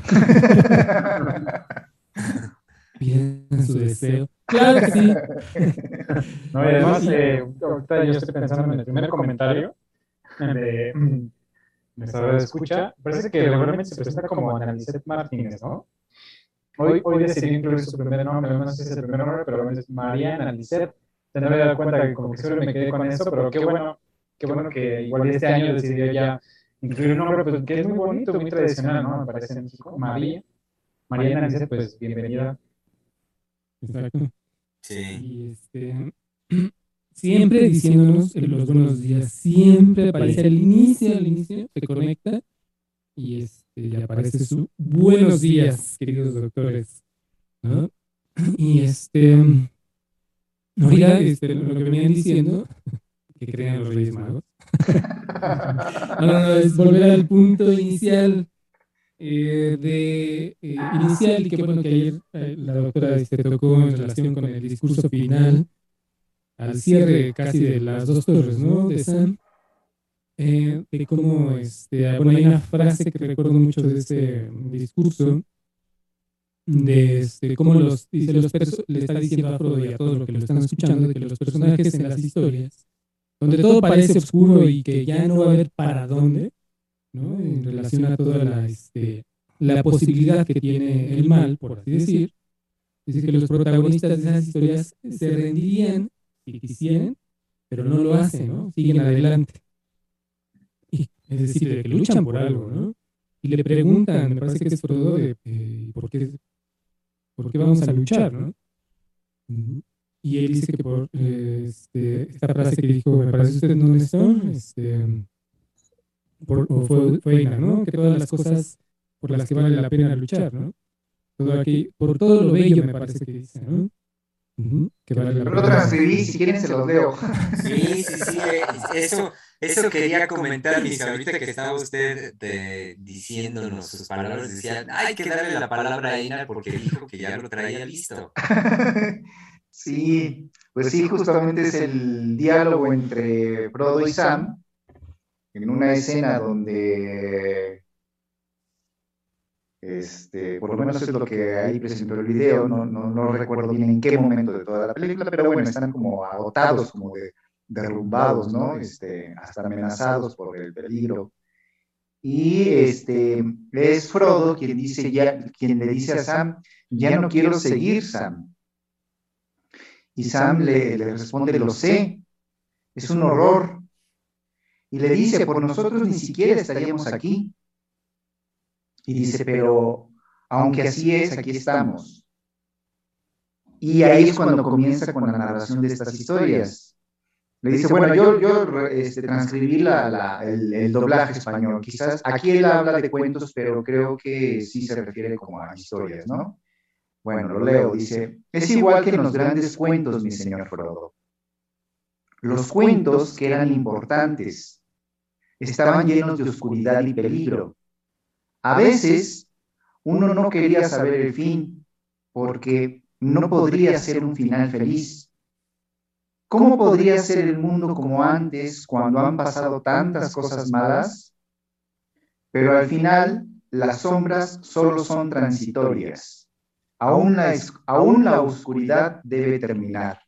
Piden su deseo. Claro que sí. No, y además, eh, ahorita yo estoy pensando en el primer comentario de mm, nuestra radio escucha. Parece que regularmente se presenta como Analicet Martínez, ¿no? Hoy, hoy decidí incluir su primer nombre, no sé si es el primer nombre, pero es María Analicet. No me había dado cuenta que como que siempre me quedé con eso, pero qué bueno, qué bueno que igual este año decidió ya incluir un nombre, pues que es muy bonito, muy tradicional, ¿no? Me parece en México. María, María Analicet, pues bienvenida. Exacto. Sí. Y este, siempre diciéndonos en los buenos días, siempre aparece al inicio, al inicio, se conecta y este, y aparece su buenos días, queridos doctores, ¿no? Y este, oiga, este, lo que venían diciendo, que crean los Reyes Magos. No, no, no, es volver al punto inicial. Eh, de eh, inicial, y que bueno que ayer eh, la doctora este, tocó en relación con el discurso final, al cierre casi de las dos torres, ¿no? De Sam, eh, de cómo, este, bueno, hay una frase que recuerdo mucho de ese discurso, de este, cómo los, dice, los le está diciendo a Frodo y a todos los que lo están escuchando, de que los personajes en las historias, donde todo parece oscuro y que ya no va a haber para dónde, ¿no? En relación a toda la, este, la posibilidad que tiene el mal, por así decir, dice que los protagonistas de esas historias se rendirían si quisieran, pero no lo hacen, ¿no? Siguen adelante. Y, es decir, de que luchan por algo, ¿no? Y le preguntan, me parece que es Frodo, de, eh, ¿por, qué, ¿por qué vamos a luchar, no? Y él dice que por eh, este, esta frase que dijo, me parece usted, ¿dónde está? Este, por, o fue, fue Eina, ¿no? Que todas las cosas por las que vale la pena luchar, ¿no? Todo aquí, por todo lo bello me parece que dice, ¿no? Ujú, que vale la Yo lo pena. transcribí, si quieren se los leo. Sí, sí, sí, eh, eso, eso quería comentar, mis ahorita que estaba usted eh, diciéndonos sus palabras, decía, hay que darle la palabra a Einar porque dijo que ya lo traía listo. Sí, pues sí, justamente es el diálogo entre Frodo y Sam en una escena donde, este, por lo menos es lo que ahí presentó el video, no, no, no recuerdo bien en qué momento de toda la película, pero bueno, están como agotados, como de, derrumbados, ¿no? Este, hasta amenazados por el peligro. Y este, es Frodo quien, dice ya, quien le dice a Sam, ya no quiero seguir, Sam. Y Sam le, le responde, lo sé, es un horror. Y le dice, por nosotros ni siquiera estaríamos aquí. Y dice, pero aunque así es, aquí estamos. Y ahí es cuando comienza con la narración de estas historias. Le dice, bueno, yo, yo este, transcribí la, la, el, el doblaje español. Quizás aquí él habla de cuentos, pero creo que sí se refiere como a historias, ¿no? Bueno, lo leo. Dice, es igual que en los grandes cuentos, mi señor Frodo. Los cuentos que eran importantes estaban llenos de oscuridad y peligro. A veces uno no quería saber el fin porque no podría ser un final feliz. ¿Cómo podría ser el mundo como antes cuando han pasado tantas cosas malas? Pero al final las sombras solo son transitorias. Aún la, aún la oscuridad debe terminar.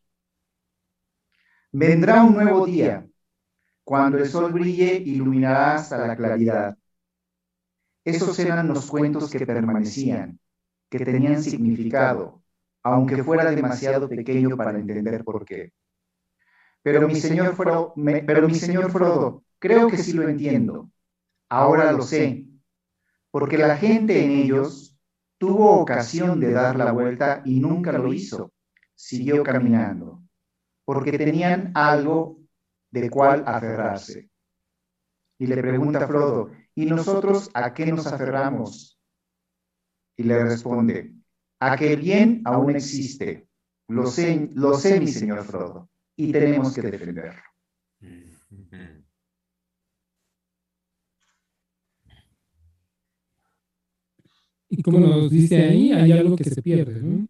Vendrá un nuevo día. Cuando el sol brille, iluminará hasta la claridad. Esos eran los cuentos que permanecían, que tenían significado, aunque fuera demasiado pequeño para entender por qué. Pero mi señor Frodo, me, pero mi señor Frodo, creo que sí lo entiendo. Ahora lo sé, porque la gente en ellos tuvo ocasión de dar la vuelta y nunca lo hizo. Siguió caminando, porque tenían algo de cual aferrarse. Y le pregunta a Frodo, ¿y nosotros a qué nos aferramos? Y le responde, a que el bien aún existe. Lo sé, lo sé, mi señor Frodo, y tenemos que defenderlo. Y como nos dice ahí, hay algo que se pierde, ¿no?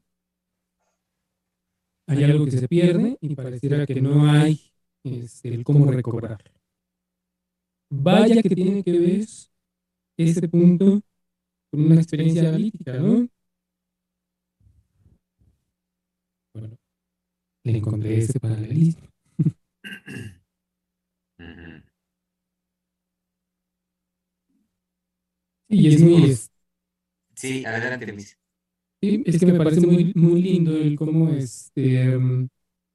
Hay algo que se pierde y pareciera que no hay este, el cómo recobrar. Vaya que tiene que ver ese punto con una experiencia analítica, ¿no? Bueno, le encontré ese paralelismo. Y es muy... Es, sí, adelante, Luis. sí, es que me parece muy, muy lindo el cómo este... Um,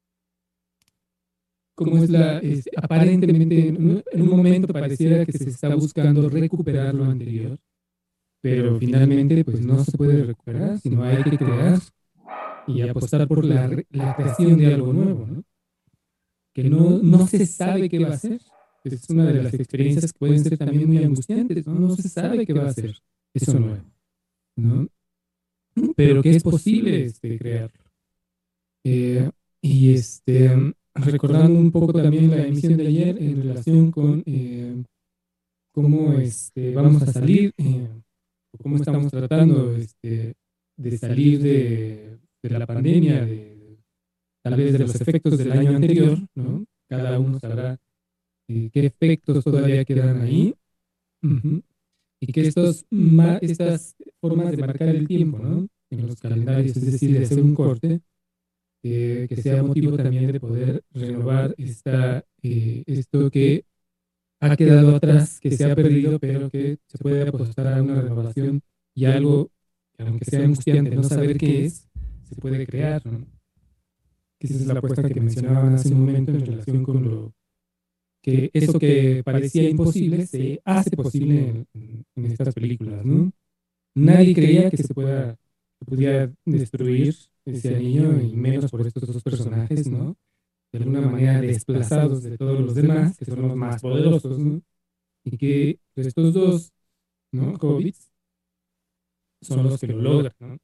cómo es la... Es, aparentemente, en un momento pareciera que se está buscando recuperar lo anterior, pero finalmente pues no se puede recuperar, sino hay que crear y apostar por la, la creación de algo nuevo, ¿no? Que no, no se sabe qué va a ser. Es una de las experiencias que pueden ser también muy angustiantes, ¿no? No se sabe qué va a ser eso nuevo, ¿no? Pero que es posible este, crear. Eh, y este, recordando un poco también la emisión de ayer en relación con eh, cómo este, vamos a salir, eh, cómo estamos tratando este, de salir de, de la pandemia, de, tal vez de los efectos del año anterior, ¿no? Cada uno sabrá eh, qué efectos todavía quedan ahí. Uh-huh. Y que estos, ma, estas formas de marcar el tiempo, ¿no? En los calendarios, es decir, de hacer un corte, eh, que sea motivo también de poder renovar esta, eh, esto que ha quedado atrás, que se ha perdido, pero que se puede apostar a una renovación y algo que, aunque sea angustiante, no saber qué es, se puede crear, ¿no? Que esa es la apuesta que mencionaban hace un momento en relación con lo que eso que parecía imposible se hace posible en, en estas películas, ¿no? Nadie creía que se pueda, que pudiera destruir ese anillo y menos por estos dos personajes, ¿no? De alguna manera desplazados de todos los demás, que son los más poderosos, ¿no? y que pues, estos dos, ¿no? Hobbits son los que lo logran, ¿no?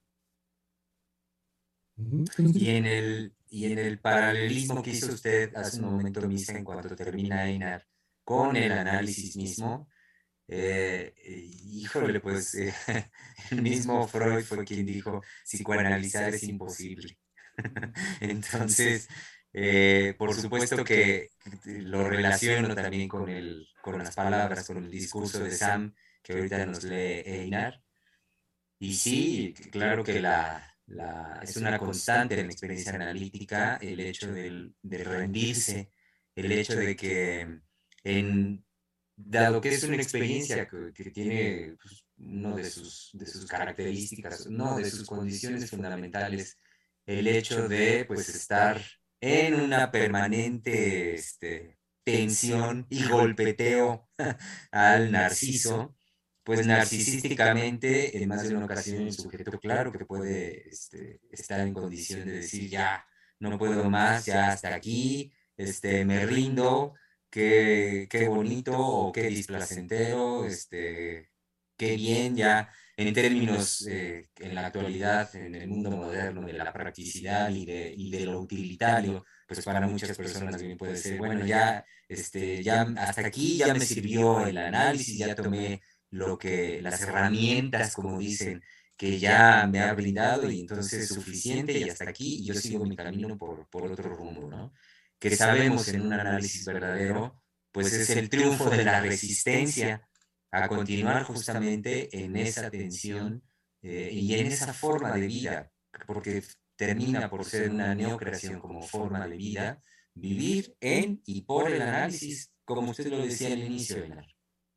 Entonces, Y en el, y en el paralelismo que hizo usted hace un momento, Misa, en cuanto termina Einar, con el análisis mismo, eh, eh, híjole, pues eh, el mismo Freud fue quien dijo, psicoanalizar es imposible. Entonces, eh, por supuesto que lo relaciono también con, el, con las palabras, con el discurso de Sam, que ahorita nos lee Einar. Y sí, claro que la, la, es una constante en la experiencia analítica el hecho del- de, rendirse, el hecho de que, en, dado que es una experiencia que, que tiene pues, uno de sus, de sus características, no de sus condiciones fundamentales, el hecho de pues, estar en una permanente este, tensión y golpeteo al narciso, pues narcisísticamente, en más de una ocasión, el sujeto, claro que puede este, estar en condición de decir, ya, no puedo más, ya hasta aquí, este, me rindo, qué, qué bonito o qué displacentero, este, qué bien, ya, en términos, eh, en la actualidad, en el mundo moderno, de la practicidad y de, y de lo utilitario, pues para muchas personas bien puede ser, bueno, ya, este, ya hasta aquí ya me sirvió el análisis, ya tomé lo que, las herramientas, como dicen, que ya me ha brindado y entonces es suficiente y hasta aquí y yo sigo mi camino por, por otro rumbo, ¿no? Que sabemos en un análisis verdadero, pues es el triunfo de la resistencia a continuar justamente en esa tensión eh, y en esa forma de vida, porque termina por ser una neocreación como forma de vida, vivir en y por el análisis, como usted lo decía al inicio, Benar.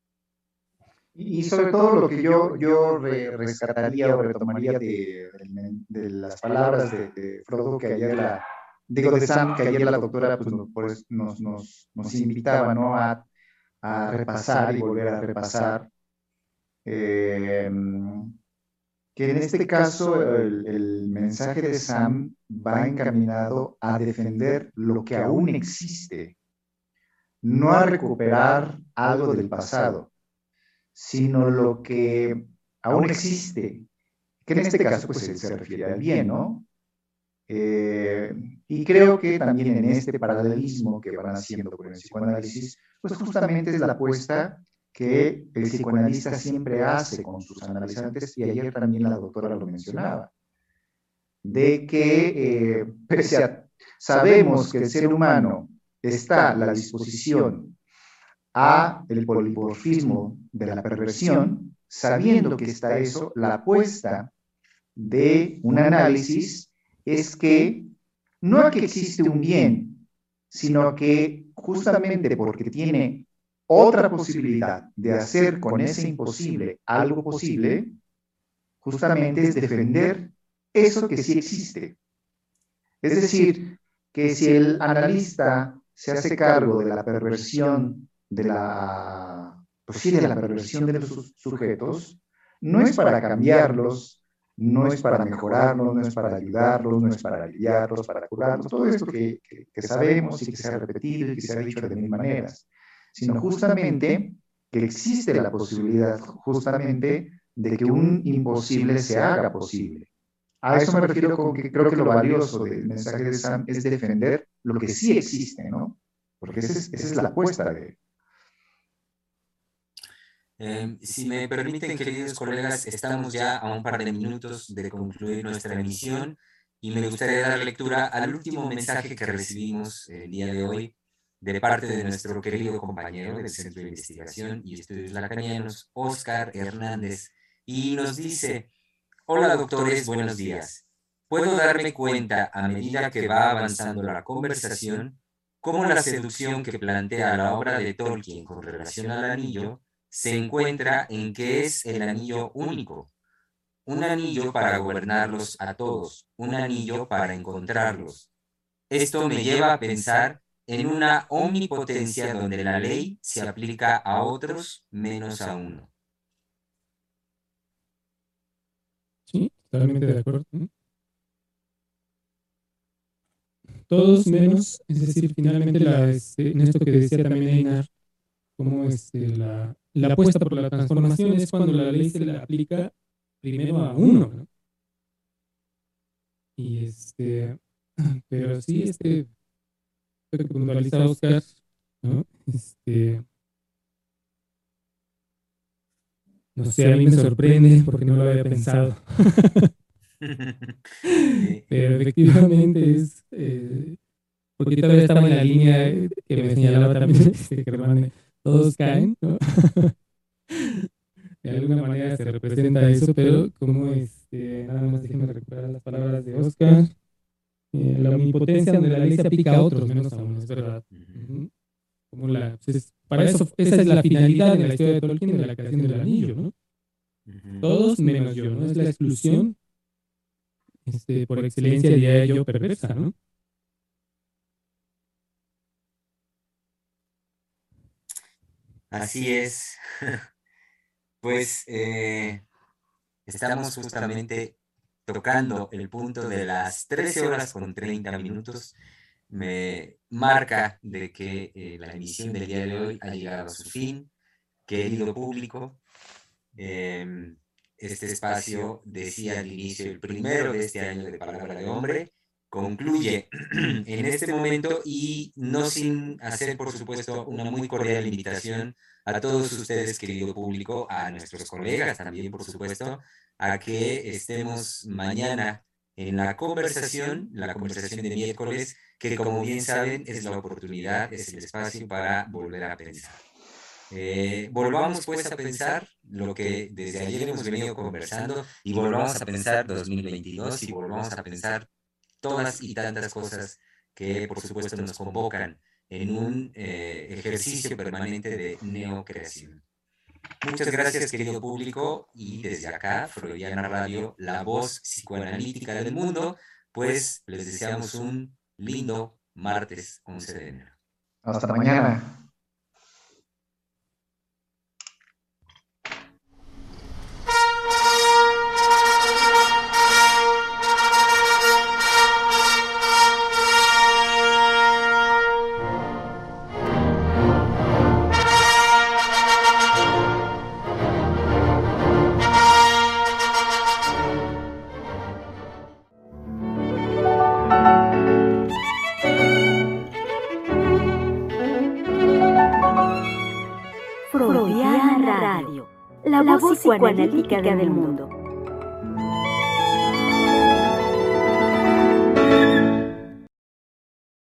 Y, y sobre todo lo que yo, yo re- rescataría o retomaría de, de- de las palabras de, de Frodo, que ayer la, digo de Sam, que ayer la doctora pues, nos, pues, nos, nos, nos invitaba, ¿no? a, a repasar y volver a repasar. eh, que en este caso el, el mensaje de Sam va encaminado a defender lo que aún existe, no a recuperar algo del pasado, sino lo que aún existe, que en este caso pues se, se refiere al bien, ¿no? Eh, y creo que también en este paralelismo que van haciendo con el psicoanálisis, pues justamente es la apuesta que el psicoanalista siempre hace con sus analizantes, y ayer también la doctora lo mencionaba, de que eh, pese a, sabemos que el ser humano está a la disposición a el polimorfismo de la perversión, sabiendo que está eso, la apuesta de un análisis es que no a que existe un bien, sino que justamente porque tiene otra posibilidad de hacer con ese imposible algo posible, justamente es defender eso que sí existe. Es decir, que si el analista se hace cargo de la perversión de la, pues sí, de la perversión de los sujetos, no es para cambiarlos, no es para mejorarlos, no es para ayudarlos, no es para aliviarlos, para curarlos, todo esto que, que, que sabemos y que se ha repetido y que se ha dicho de mil maneras, sino justamente que existe la posibilidad justamente de que un imposible se haga posible. A eso me refiero con que creo que lo valioso del mensaje de Sam es defender lo que sí existe, ¿no? Porque esa es, esa es la apuesta de... Eh, si me permiten, queridos colegas, estamos ya a un par de minutos de concluir nuestra emisión y me gustaría dar lectura al último mensaje que recibimos el día de hoy de parte de nuestro querido compañero del Centro de Investigación y Estudios Lacanianos, Óscar Hernández, y nos dice: hola doctores, buenos días. Puedo darme cuenta a medida que va avanzando la conversación cómo la seducción que plantea la obra de Tolkien con relación al anillo se encuentra en que es el anillo único, un anillo para gobernarlos a todos, un anillo para encontrarlos. Esto me lleva a pensar en una omnipotencia donde la ley se aplica a otros menos a uno. sí, totalmente de acuerdo, ¿no? Todos menos, es decir, finalmente la, este, en esto que decía también Einar, cómo este, la, la apuesta por la transformación es cuando la ley se la aplica primero a uno, ¿no? Y este, pero sí, este, creo que puntualiza Oscar, ¿no? Este, no sé, a mí me sorprende porque no lo había pensado. Pero efectivamente es, eh, porque todavía estaba en la línea que me señalaba también este, Germán, todos caen, ¿no? De alguna manera se representa eso, pero como este, nada más déjenme recuperar las palabras de Oscar, eh, la omnipotencia donde la ley se aplica a otros, menos a uno, es verdad. Uh-huh. Como la, pues, para eso, esa es la finalidad en la historia de Tolkien de la creación del anillo, ¿no? Uh-huh. Todos menos yo, ¿no? Es la exclusión, este, por excelencia diría yo, perversa, ¿no? Así es. Pues eh, estamos justamente tocando el punto de las trece horas con treinta minutos. Me marca de que eh, la emisión del día de hoy ha llegado a su fin. Querido público, eh, este espacio, decía al inicio, el primero de este año de Palabra de Hombre, concluye en este momento y no sin hacer, por supuesto, una muy cordial invitación a todos ustedes, querido público, a nuestros colegas también, por supuesto, a que estemos mañana en la conversación, la conversación de miércoles, que como bien saben es la oportunidad, es el espacio para volver a pensar. Eh, volvamos pues a pensar lo que desde ayer hemos venido conversando y volvamos a pensar dos mil veintidós y volvamos a pensar todas y tantas cosas que por supuesto nos convocan en un eh, ejercicio permanente de neocreación. Muchas gracias, querido público, y desde acá, Freudiana Radio, la voz psicoanalítica del mundo, pues les deseamos un lindo martes once de enero. Hasta mañana. Freudiana Radio, la voz psicoanalítica del mundo.